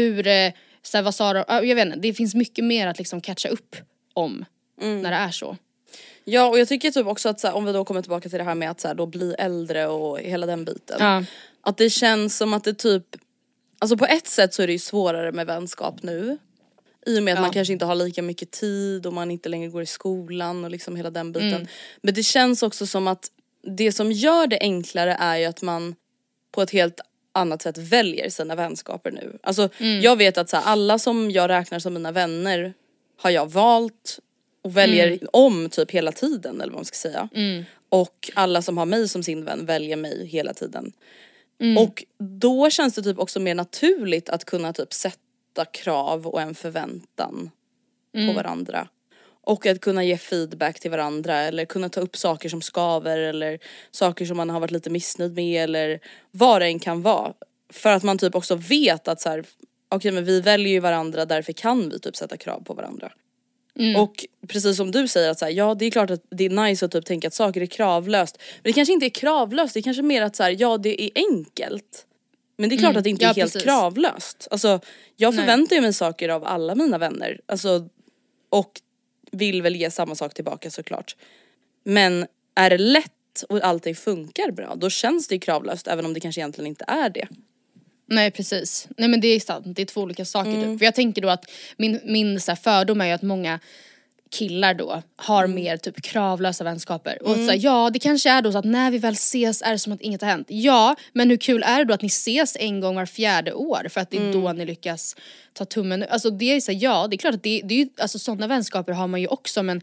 Vad sa du? Jag vet inte, det finns mycket mer att liksom catcha upp om när det är så. Ja, och jag tycker typ också att så här, om vi då kommer tillbaka till det här med att så här, då bli äldre och hela den biten, att det känns som att det typ, alltså på ett sätt så är det ju svårare med vänskap nu, i och med att man kanske inte har lika mycket tid och man inte längre går i skolan och liksom hela den biten. Men det känns också som att det som gör det enklare är ju att man på ett helt annat sätt väljer sina vänskaper nu. Alltså jag vet att så här, alla som jag räknar som mina vänner har jag valt och väljer om typ hela tiden, eller vad man ska säga. Och alla som har mig som sin vän väljer mig hela tiden. Och då känns det typ också mer naturligt att kunna typ sätta krav och en förväntan på varandra. Och att kunna ge feedback till varandra, eller kunna ta upp saker som skaver, eller saker som man har varit lite missnöjd med, eller vad det än kan vara. För att man typ också vet att så här, okej, men vi väljer ju varandra, därför kan vi typ sätta krav på varandra. Och precis som du säger att så här, ja, det är klart att det är nice att typ tänka att saker är kravlöst. Men det kanske inte är kravlöst, det är kanske mer att så här, ja, det är enkelt. Men det är klart att det inte är helt kravlöst. Alltså, jag förväntar ju mig saker av alla mina vänner. Alltså, och vill väl ge samma sak tillbaka såklart. Men är det lätt och allting funkar bra, då känns det ju kravlöst, även om det kanske egentligen inte är det. Nej, precis. Nej, men det är sant. Det är 2 olika saker typ. För jag tänker då att min så här, fördom är ju att många killar då har mer typ kravlösa vänskaper. Och så här, ja, det kanske är då så att när vi väl ses är det som att inget har hänt. Ja, men hur kul är det då att ni ses en gång var 4:e år, för att det är då ni lyckas ta tummen. Alltså det är så här, ja, det är klart att det är ju, alltså sådana vänskaper har man ju också, men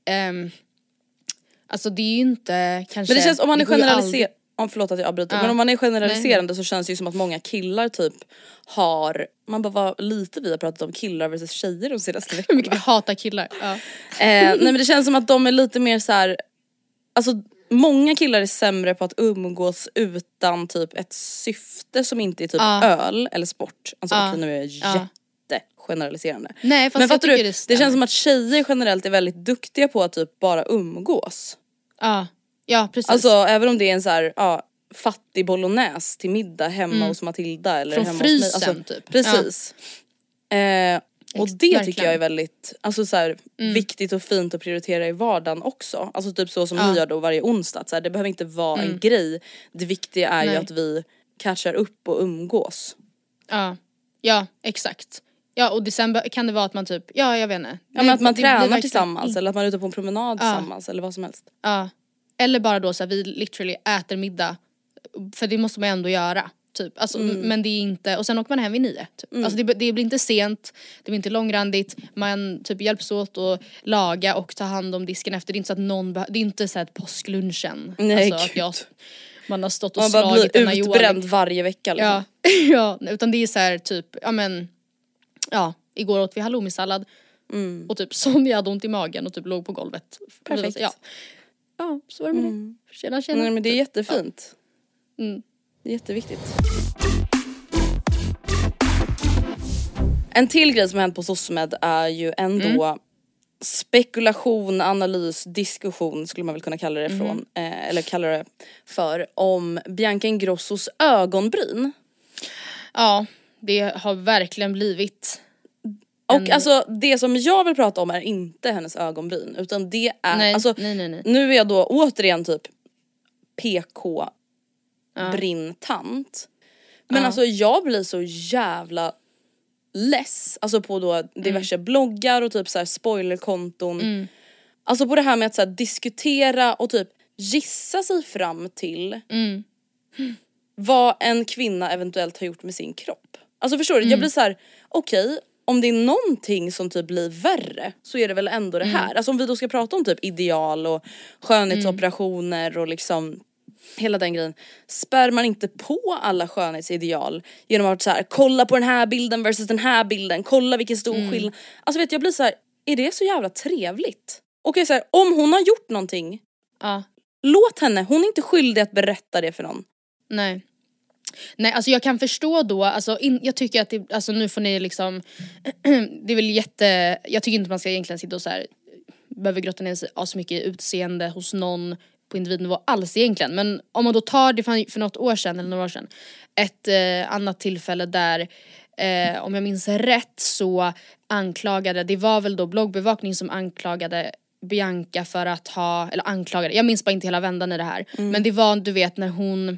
alltså det är ju inte kanske. Men det känns, om man är generaliserad, förlåt att jag avbryter, men om man är generaliserande så känns det ju som att många killar typ har, man bara var lite, vi har pratat om killar versus tjejer de senaste veckorna. Hur mycket vi hatar killar. Nej, men det känns som att de är lite mer så här, alltså många killar är sämre på att umgås utan typ ett syfte som inte är typ öl eller sport. Alltså nu är jag jättegeneraliserande. Nej, fast men jag tycker det känns som att tjejer generellt är väldigt duktiga på att typ bara umgås. Ja, precis. Alltså även om det är en så här, fattig bolognese till middag hemma hos Matilda eller från hemma frysen hos mig. Alltså, typ. Precis. Och det verkligen. tycker jag är väldigt, alltså så här, viktigt och fint att prioritera i vardagen också. Alltså typ så som ni gör då varje onsdag. Så här, det behöver inte vara en grej. Det viktiga är ju att vi catchar upp och umgås. Ja, exakt. Ja, och sen kan det vara att man typ, jag vet inte. Ja, men att man tränar tillsammans eller att man är ute på en promenad tillsammans eller vad som helst. Eller bara då så här, vi literally äter middag, för det måste man ändå göra. typ. Alltså, men det är inte, och sen åker man hem vid 9 typ. Alltså det blir inte sent, det blir inte långrandigt, man typ hjälps åt att laga och ta hand om disken efter. Det är inte så att någon det är inte så här påsklunchen. Nej, alltså att man har stått och man slagit bara blir utbränd varje vecka liksom. Ja, utan det är så här typ, igår åt vi halloumi-sallad och typ Sonja hade ont i magen och typ låg på golvet. Perfekt. Ja, så var det med det. Tjena. Nej, men det är jättefint. Det är jätteviktigt. En till grej som har hänt på SOSMED är ju ändå spekulation, analys, diskussion skulle man väl kunna kalla det från, eller kalla det för, om Bianca Ingrossos ögonbryn. Ja, det har verkligen blivit. Och alltså det som jag vill prata om är inte hennes ögonbryn, utan det är nej. Nu är jag då återigen typ PK brinntant. Men alltså jag blir så jävla less, alltså på då diverse bloggar och typ så här spoilerkonton. Alltså på det här med att så här diskutera och typ gissa sig fram till vad en kvinna eventuellt har gjort med sin kropp. Alltså förstår du, jag blir så här: okej, om det är någonting som typ blir värre så är det väl ändå det här. Alltså om vi då ska prata om typ ideal och skönhetsoperationer och liksom hela den grejen. Spär man inte på alla skönhetsideal genom att så här, kolla på den här bilden versus den här bilden, kolla vilken stor skillnad. Alltså vet jag blir så här: är det så jävla trevligt? Okej, så här, om hon har gjort någonting, låt henne, hon är inte skyldig att berätta det för någon. Nej, alltså jag kan förstå då, alltså jag tycker att det, alltså nu får ni liksom det är väl jag tycker inte man ska egentligen sitta och så här behöver grotta ner sig så mycket i utseende hos någon på individnivå alls egentligen. Men om man då tar det för något år sedan eller några år sedan, ett annat tillfälle där om jag minns rätt så det var väl då bloggbevakning som anklagade Bianca för att ha, eller anklagade, jag minns bara inte hela vändan i det här, men det var, du vet, när hon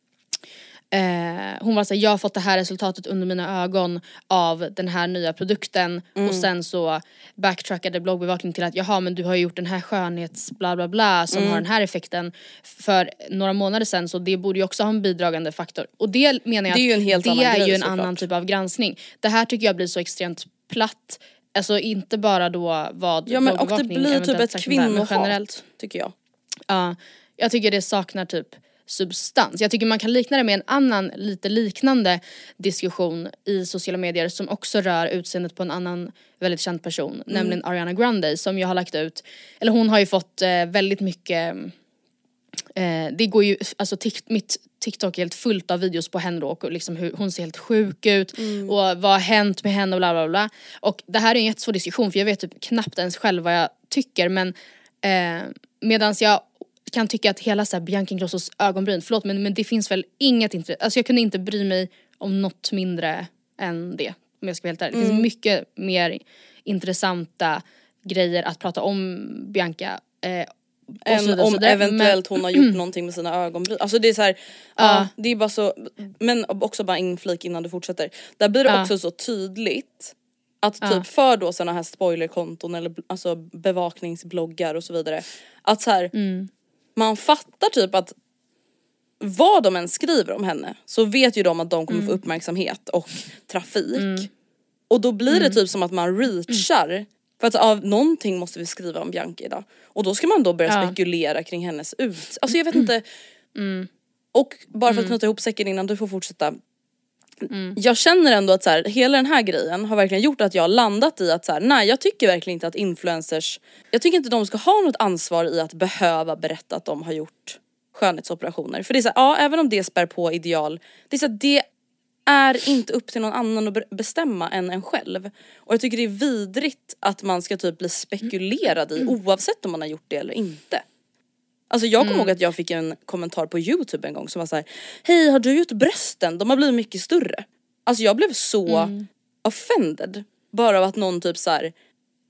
var såhär: jag har fått det här resultatet under mina ögon av den här nya produkten, och sen så backtrackade bloggbevakning till att jaha, men du har ju gjort den här skönhets bla bla bla som har den här effekten för några månader sedan, så det borde ju också ha en bidragande faktor. Och det menar jag, det är ju en helt annan grej, en annan typ av granskning. Det här tycker jag blir så extremt platt. Alltså inte bara då vad men och det blir typ ett kvinnohat generellt, tycker jag. Ja, jag tycker det saknar typ substans. Jag tycker man kan likna det med en annan lite liknande diskussion i sociala medier som också rör utseendet på en annan väldigt känd person, nämligen Ariana Grande, som jag har lagt ut, eller hon har ju fått väldigt mycket det går ju, alltså mitt TikTok är helt fullt av videos på henne då, och liksom hur hon ser helt sjuk ut och vad har hänt med henne och bla bla bla. Och det här är en jättesvår diskussion, för jag vet typ knappt ens själv vad jag tycker, men medans jag kan tycka att hela så här Bianca Ingrossos ögonbryn, förlåt men det finns väl inget intresse, alltså jag kunde inte bry mig om något mindre än det, om jag ska vara helt ärlig. Det finns mycket mer intressanta grejer att prata om Bianca än om eventuellt hon har gjort någonting med sina ögonbryn. Alltså det är så här, det är bara så, men också bara inflik innan du fortsätter. Där blir det också så tydligt att typ för då såna här spoilerkonton eller alltså bevakningsbloggar och så vidare, att så här man fattar typ att vad de än skriver om henne så vet ju de att de kommer få uppmärksamhet och trafik. Och då blir det typ som att man reachar för att av någonting måste vi skriva om Bianca idag. Och då ska man då börja spekulera kring hennes alltså jag vet inte. Och bara för att knyta ihop säcken innan du får fortsätta. Jag känner ändå att så här, hela den här grejen har verkligen gjort att jag har landat i att så här, nej, jag tycker verkligen inte att influencers, jag tycker inte de ska ha något ansvar i att behöva berätta att de har gjort skönhetsoperationer. För det är så här, även om det spär på ideal, det är så här, det är inte upp till någon annan att bestämma än en själv. Och jag tycker det är vidrigt att man ska typ bli spekulerad i oavsett om man har gjort det eller inte. Alltså jag kommer ihåg att jag fick en kommentar på YouTube en gång som var så här: hej, har du gjort brösten? De har blivit mycket större. Alltså jag blev så offended bara av att någon typ så här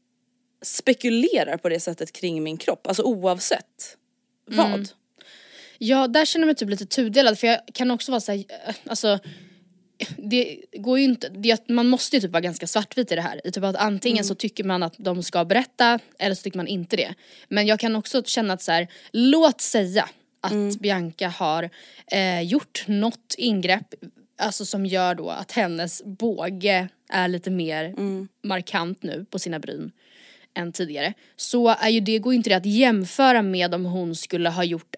spekulerar på det sättet kring min kropp. Alltså oavsett vad. Ja, där känner jag mig typ lite tudelad, för jag kan också vara så här, alltså det går ju inte, man måste ju typ vara ganska svartvit i det här, typ att antingen så tycker man att de ska berätta eller så tycker man inte det. Men jag kan också känna att så här, låt säga att Bianca har gjort något ingrepp, alltså som gör då att hennes båge är lite mer markant nu på sina bryn än tidigare, så är ju det, går inte det att jämföra med om hon skulle ha gjort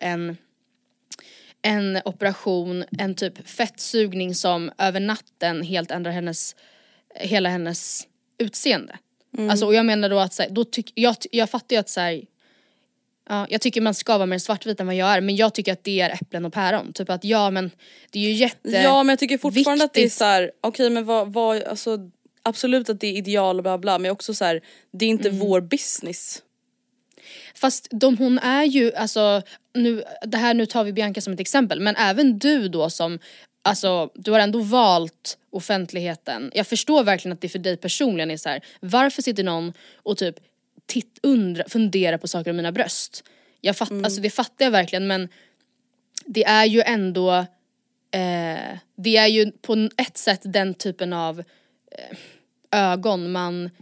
en operation, en typ fettsugning som över natten helt ändrar hela hennes utseende. Alltså, och jag menar då att så här, jag fattar ju att så här, ja, jag tycker man ska vara mer svartvit än vad jag är, men jag tycker att det är äpplen och päron. Typ att ja, men det är ju ja, men jag tycker fortfarande att det är så här, okej, men vad alltså absolut att det är ideal och bla bla, men också så här, det är inte vår business. Fast hon är ju, alltså nu tar vi Bianca som ett exempel, men även du då som, alltså du har ändå valt offentligheten. Jag förstår verkligen att det för dig personligen är så här, varför sitter någon och typ fundera på saker om mina bröst? Alltså det fattar jag verkligen, men det är ju ändå det är ju på ett sätt den typen av ögon man,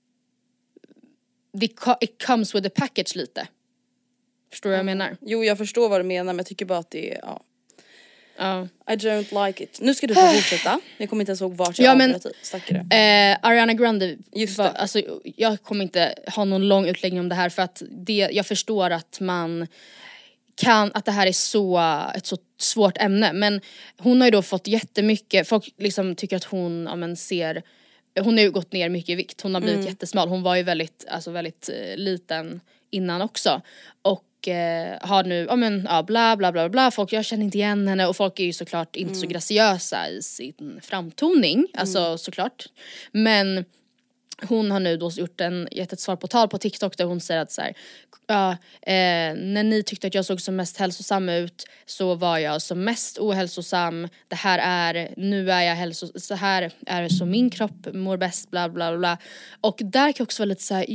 it comes with a package lite. Förstår du vad jag menar? Jo, jag förstår vad du menar, men jag tycker bara att det är I don't like it. Nu ska du få fortsätta. Jag kommer inte ens ihåg vart jag Ariana Grande, alltså, jag kommer inte ha någon lång utläggning om det här, för att jag förstår att man kan, att det här är ett så svårt ämne, men hon har ju då fått jättemycket, folk liksom tycker att hon hon har ju gått ner mycket i vikt. Hon har blivit jättesmal. Hon var ju väldigt liten innan också. Och har nu, bla bla bla bla. Folk, jag känner inte igen henne. Och folk är ju såklart inte så graciösa i sin framtoning. Alltså såklart. Men hon har nu då gett ett svar på tal på TikTok där hon säger att så här, när ni tyckte att jag såg som mest hälsosam ut så var jag som mest ohälsosam. Nu är jag så här är det som min kropp mår bäst, bla bla bla. Och där kan jag också vara lite så här,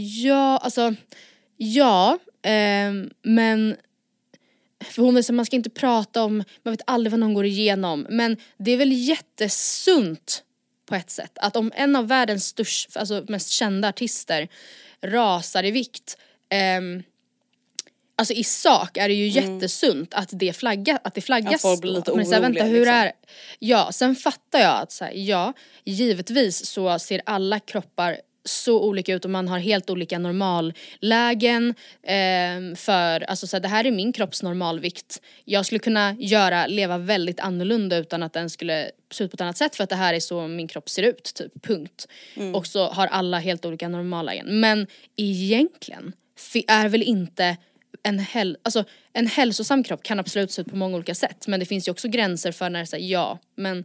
men för hon är så, man ska inte prata om, man vet aldrig vad någon går igenom, men det är väl jättesunt på ett sätt att om en av världens mest kända artister rasar i vikt, alltså i sak är det ju jättesunt att det flaggas. Att folk blir lite oroliga. Men vänta, hur är. Ja, sen fattar jag att så här, ja, givetvis så ser alla kroppar så olika ut och man har helt olika normallägen för, alltså så här, det här är min kropps normalvikt. Jag skulle kunna leva väldigt annorlunda utan att den skulle se ut på ett annat sätt, för att det här är så min kropp ser ut, typ, punkt. Och så har alla helt olika normallägen. Men egentligen är väl inte en hälsosam kropp kan absolut se ut på många olika sätt, men det finns ju också gränser för när det säger men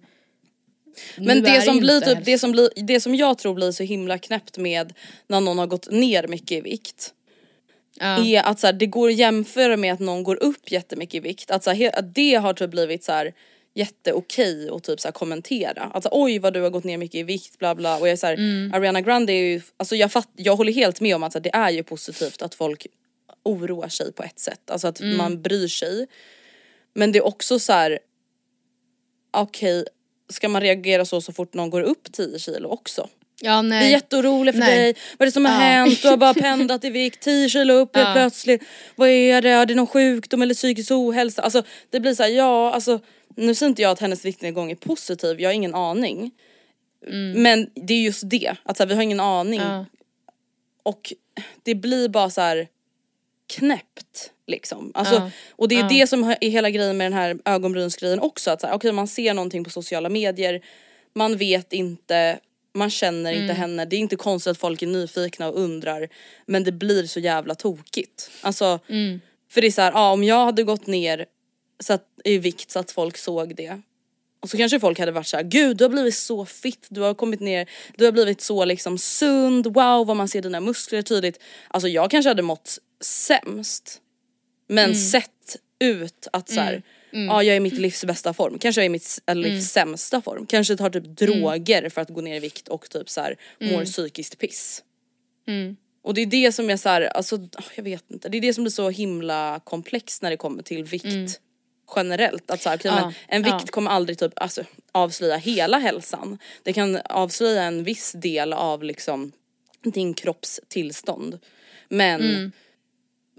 det som jag tror blir så himla knäppt med när någon har gått ner mycket i vikt är att så här, det går att jämföra med att någon går upp jättemycket i vikt, att det har typ blivit så här jätteokej och typ så här kommentera, alltså oj vad du har gått ner mycket i vikt, bla bla. Och jag är så här, Ariana Grande är ju, alltså jag håller helt med om att så här, det är ju positivt att folk oroar sig på ett sätt, alltså att man bryr sig, men det är också så här, okej, ska man reagera så fort någon går upp 10 kilo också? Ja, nej. Jag är jätteorolig för dig. Vad är det som har hänt? Du har bara pendlat i vikt 10 kilo upp helt plötsligt. Vad är det? Är det någon sjukdom eller psykisk ohälsa? Alltså det blir så här, alltså nu ser inte jag att hennes viktnedgång är positiv. Jag har ingen aning. Men det är just det. Att så här, vi har ingen aning. Och det blir bara så här knäppt liksom. Alltså, och det är det som är hela grejen med den här ögonbrynsgrejen också, att så här, okej, man ser någonting på sociala medier, man vet inte, man känner inte henne, det är inte konstigt att folk är nyfikna och undrar, men det blir så jävla tokigt. Alltså för det är så här, om jag hade gått ner så att, i vikt så att folk såg det, och så kanske folk hade varit så här, gud, du har blivit så fit, du har kommit ner, du har blivit så liksom sund, wow vad man ser dina muskler tydligt. Alltså jag kanske hade mått sämst, men sett ut att så här, jag är i mitt livs bästa form, kanske jag är i mitt livs sämsta form, kanske tar typ droger för att gå ner i vikt och typ så här mår psykiskt piss. Och det är det som är så här, alltså jag vet inte, det är det som blir så himla komplext när det kommer till vikt generellt, att så här, men en vikt kommer aldrig typ avslöja hela hälsan, det kan avslöja en viss del av liksom din kropps tillstånd, men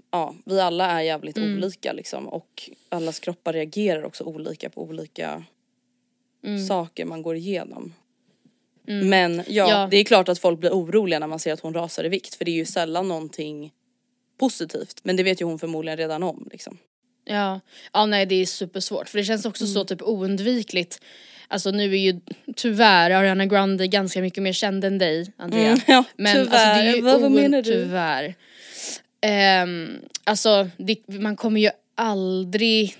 vi alla är jävligt olika liksom. Och allas kroppar reagerar också olika på olika saker man går igenom. Men det är klart att folk blir oroliga när man ser att hon rasar i vikt. För det är ju sällan någonting positivt. Men det vet ju hon förmodligen redan om liksom. Ja, nej det är supersvårt. För det känns också så typ oundvikligt. Alltså nu är ju tyvärr Ariana Grande ganska mycket mer känd än dig, Andrea. Ja, men tyvärr. Alltså, det är ju vad menar du? Tyvärr. Alltså man kommer ju aldrig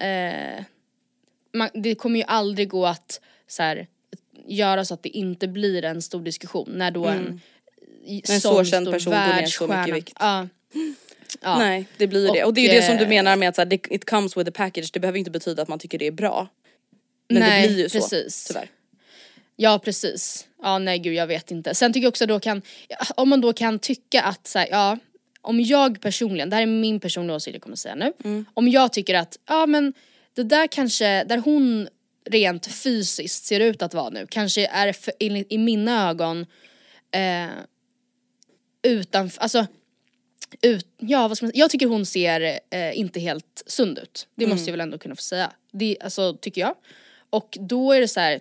det kommer ju aldrig gå att så här, göra så att det inte blir en stor diskussion när då en så känd person går ner så mycket vikt. Ja. Nej, det blir det. Och det är ju det som du menar med att så här, it comes with a package. Det behöver inte betyda att man tycker det är bra. Men nej, det blir ju precis. Så, tyvärr. Ja, precis. Ja, nej gud, jag vet inte. Sen tycker jag också om man då kan tycka att så här, om jag personligen, det här är min personliga åsikt jag kommer säga nu. Om jag tycker att, men det där kanske, där hon rent fysiskt ser ut att vara nu, kanske är i mina ögon alltså vad ska man säga? Jag tycker hon ser inte helt sund ut. Det måste jag väl ändå kunna få säga. Det, alltså, tycker jag. Och då är det så här,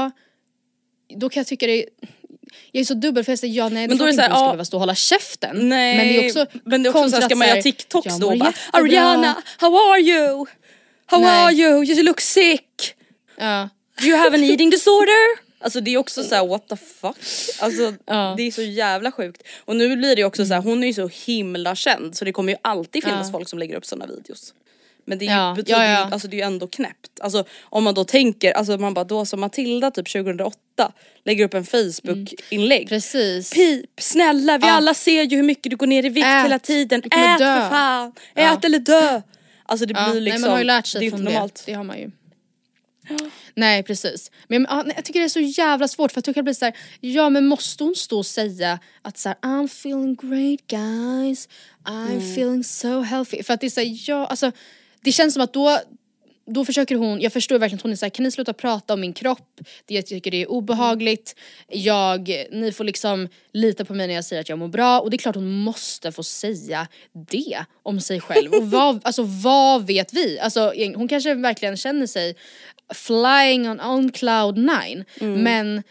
då kan jag tycka det. Jag är så dubbel för jag säger nej, men då är det så här, hon ska behöva stå och hålla käften. Nej, men det är också så här, ska man göra TikToks då bara, Ariana, how are you? How are you? You look sick. Do you have an eating disorder? Alltså det är också så här, what the fuck? Alltså det är så jävla sjukt. Och nu blir det också så här, hon är ju så himla känd. Så det kommer ju alltid finnas folk som lägger upp såna videos. Men det är ju, betyder ju, alltså det är ju ändå knäppt. Alltså om man då tänker, alltså man bara då som Matilda typ 2008 lägger upp en Facebook-inlägg. Precis. Pip, snälla, vi alla ser ju hur mycket du går ner i vikt hela tiden. Ät för fan, ät eller dö. Alltså det blir liksom, nej, man har ju lärt sig det är från inte normalt. Det har man ju. Nej, precis. Men jag tycker det är så jävla svårt. För att jag kan bli så här, men måste hon stå och säga att så här, I'm feeling great guys, I'm feeling so healthy. För att det är så här, alltså det känns som att då försöker hon, jag förstår verkligen att hon är så här, kan ni sluta prata om min kropp? Jag tycker det är obehagligt. Ni får liksom lita på mig när jag säger att jag mår bra. Och det är klart hon måste få säga det om sig själv. Och vad vet vi? Alltså hon kanske verkligen känner sig flying on cloud 9. Men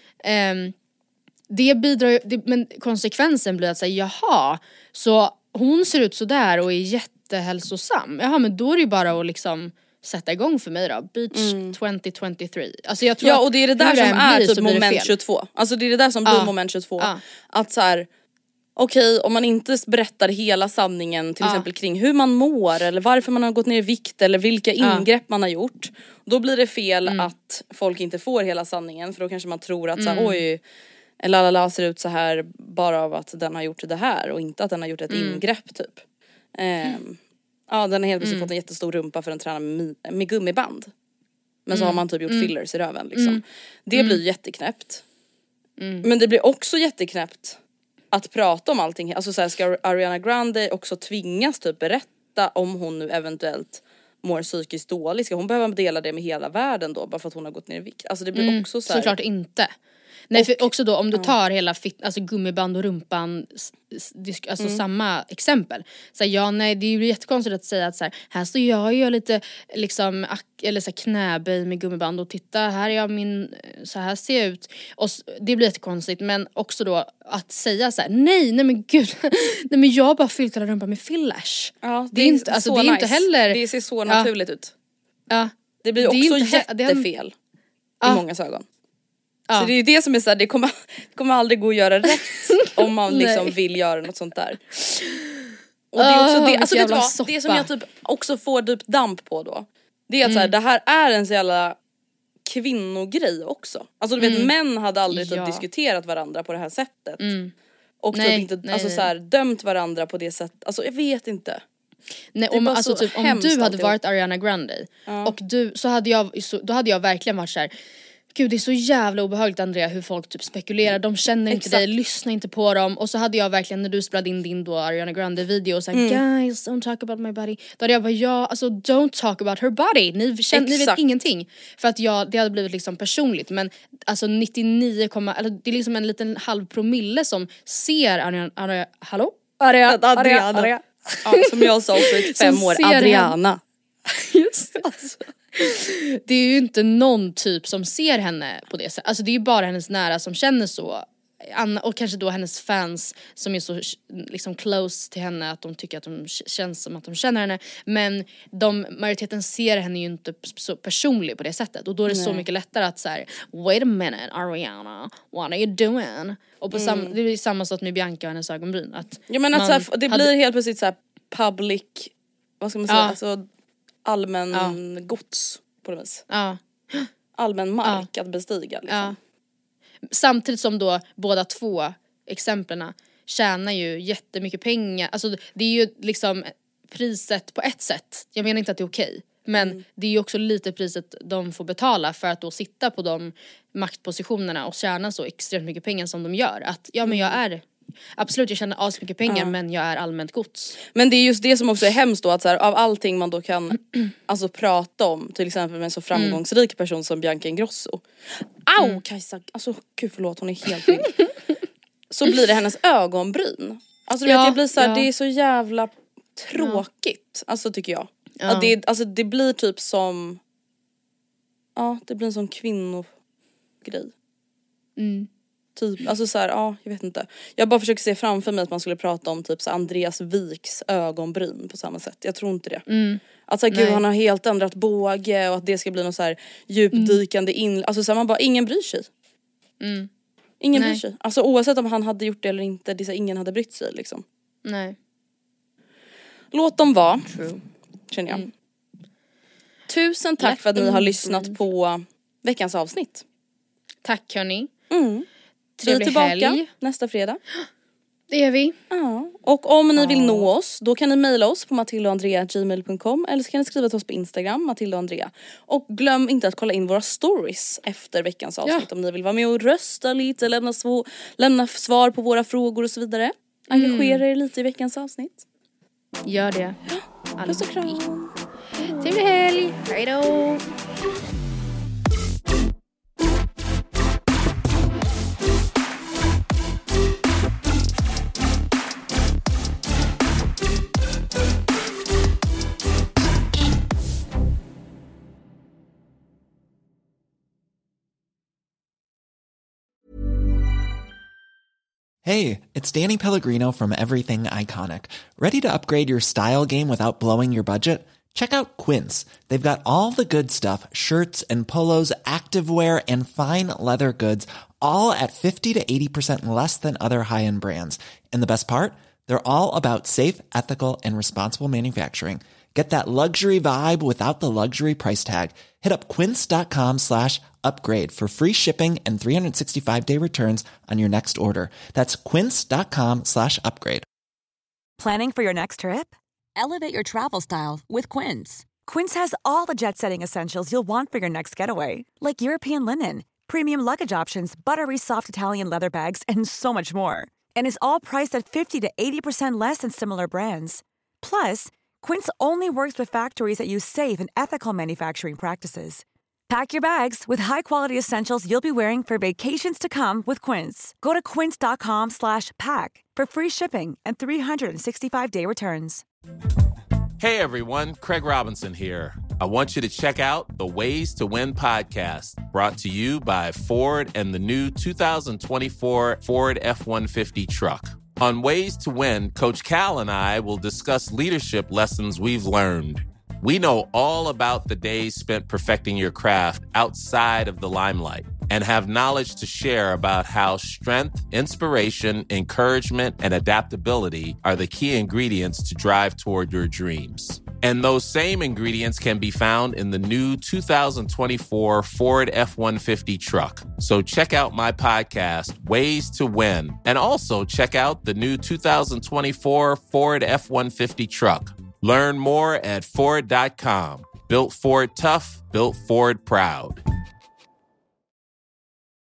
det bidrar men konsekvensen blir att säga så hon ser ut så där och är jättehälsosam. Men då är det ju bara att liksom sätta igång för mig då. Beach 2023. Alltså jag tror och det är det där som är typ moment 22. Alltså det är det där som blir moment 22. Att så här, okej, om man inte berättar hela sanningen till exempel kring hur man mår eller varför man har gått ner i vikt eller vilka ingrepp man har gjort, då blir det fel att folk inte får hela sanningen, för då kanske man tror att så här, oj, Lalala ser ut så här bara av att den har gjort det här och inte att den har gjort ett ingrepp typ. Den har helt plötsligt fått en jättestor rumpa för den tränar med gummiband. Men så har man typ gjort fillers i röven liksom. Det blir jätteknäppt. Men det blir också jätteknäppt att prata om allting. Alltså så här, ska Ariana Grande också tvingas typ berätta om hon nu eventuellt mår psykiskt dåligt? Ska hon behöva dela det med hela världen då bara för att hon har gått ner i vikt? Alltså det blir också så här. Såklart inte. Nej, för också då om du tar hela alltså gummiband och rumpan, alltså samma exempel. Så här, det är ju jättekonstigt att säga att så här står jag och gör lite liksom eller så här knäböj med gummiband och titta, här är jag så här ser jag ut. Och det blir jättekonstigt, men också då att säga så här, nej men gud, nej men jag har bara fyllt hela rumpan med fillers. Ja, det är inte, alltså det är inte heller. Det ser så naturligt ut. Ja. Det blir också jättefel i mångas ögon. Så det är ju det som är så här, det kommer aldrig gå att göra rätt om man liksom vill göra något sånt där. Och det är också det, alltså det som jag typ också får typ damp på då. Det är att så här, det här är en så jävla kvinnogrej också. Alltså du vet, män hade aldrig typ diskuterat varandra på det här sättet. Och typ inte alltså så här, dömt varandra på det sättet. Alltså jag vet inte. Nej, alltså typ om du hade varit Ariana Grande och då hade jag verkligen varit så här. Gud, det är så jävla obehagligt, Andrea, hur folk typ spekulerar. De känner inte dig, lyssna inte på dem. Och så hade jag verkligen, när du spelade in din då Ariana Grande video och sa guys, don't talk about my body. Då hade jag bara, alltså don't talk about her body. Ni vet ingenting. För att det hade blivit liksom personligt. Men alltså 99, eller det är liksom en liten halv promille som ser Ariana. Ja, som jag sa också i 5 år, Adriana. Just alltså. Det är ju inte någon typ som ser henne på det sättet. Alltså det är ju bara hennes nära som känner så. Och kanske då hennes fans som är så liksom close till henne att de tycker att de känns som att de känner henne. Men majoriteten ser henne ju inte så personlig på det sättet. Och då är det så mycket lättare att så här: wait a minute Ariana, what are you doing? Och på det är samma sak med Bianca och hennes ögonbryn att det blir helt plötsligt så här public, vad ska man säga, alltså allmän gods på det vis. Allmän mark att bestiga liksom. Samtidigt som då båda två exemplen tjänar ju jättemycket pengar. Alltså det är ju liksom priset på ett sätt. Jag menar inte att det är okej. Men det är ju också lite priset de får betala för att då sitta på de maktpositionerna och tjäna så extremt mycket pengar som de gör. Att men jag är... Absolut, jag tjänar asmycket pengar men jag är allmänt gods. Men det är just det som också är hemskt då, att så här, av allting man då kan alltså prata om, till exempel med en så framgångsrik person som Bianca Ingrosso. Kajsa, alltså gud förlåt, hon är helt grym. Så blir det hennes ögonbryn. Alltså du vet, det blir så här, det är så jävla tråkigt, alltså tycker jag. Att det blir typ som det blir en sån kvinnogrej. Typ, alltså så här, jag vet inte. Jag bara försöker se framför mig att man skulle prata om typ så Andreas Wiks ögonbryn på samma sätt. Jag tror inte det. Att så här, gud, han har helt ändrat båge och att det ska bli någon så här djupdykande alltså så här, man bara, ingen bryr sig. Ingen bryr sig. Alltså oavsett om han hade gjort det eller inte, det är så här, ingen hade brytt sig liksom. Nej. Låt dem vara. True. Känner jag. Tusen tack för att ni har lyssnat på veckans avsnitt. Tack hörni. Vi är tillbaka nästa fredag. Det är vi. Ja. Och om ni vill nå oss, då kan ni mejla oss på matildaandrea@gmail.com eller så kan ni skriva till oss på Instagram, Matilda och Andrea. Och glöm inte att kolla in våra stories efter veckans avsnitt om ni vill vara med och rösta lite, lämna svar på våra frågor och så vidare. Engagera er lite i veckans avsnitt. Gör det. Puss och kram. Trevlig helg. Hej då. Hey, it's Danny Pellegrino from Everything Iconic. Ready to upgrade your style game without blowing your budget? Check out Quince. They've got all the good stuff, shirts and polos, activewear, and fine leather goods, all at 50 to 80% less than other high-end brands. And the best part? They're all about safe, ethical, and responsible manufacturing. Get that luxury vibe without the luxury price tag. Hit up quince.com/upgrade for free shipping and 365-day returns on your next order. That's quince.com/upgrade. Planning for your next trip? Elevate your travel style with Quince. Quince has all the jet-setting essentials you'll want for your next getaway, like European linen, premium luggage options, buttery soft Italian leather bags, and so much more. And is all priced at 50 to 80% less than similar brands. Plus, Quince only works with factories that use safe and ethical manufacturing practices. Pack your bags with high-quality essentials you'll be wearing for vacations to come with Quince. Go to quince.com/pack for free shipping and 365-day returns. Hey everyone, Craig Robinson here. I want you to check out the Ways to Win podcast, brought to you by Ford and the new 2024 Ford F-150 truck. On Ways to Win, Coach Cal and I will discuss leadership lessons we've learned. We know all about the days spent perfecting your craft outside of the limelight and have knowledge to share about how strength, inspiration, encouragement, and adaptability are the key ingredients to drive toward your dreams. And those same ingredients can be found in the new 2024 Ford F-150 truck. So check out my podcast, Ways to Win, and also check out the new 2024 Ford F-150 truck. Learn more at Ford.com. Built Ford tough, built Ford proud.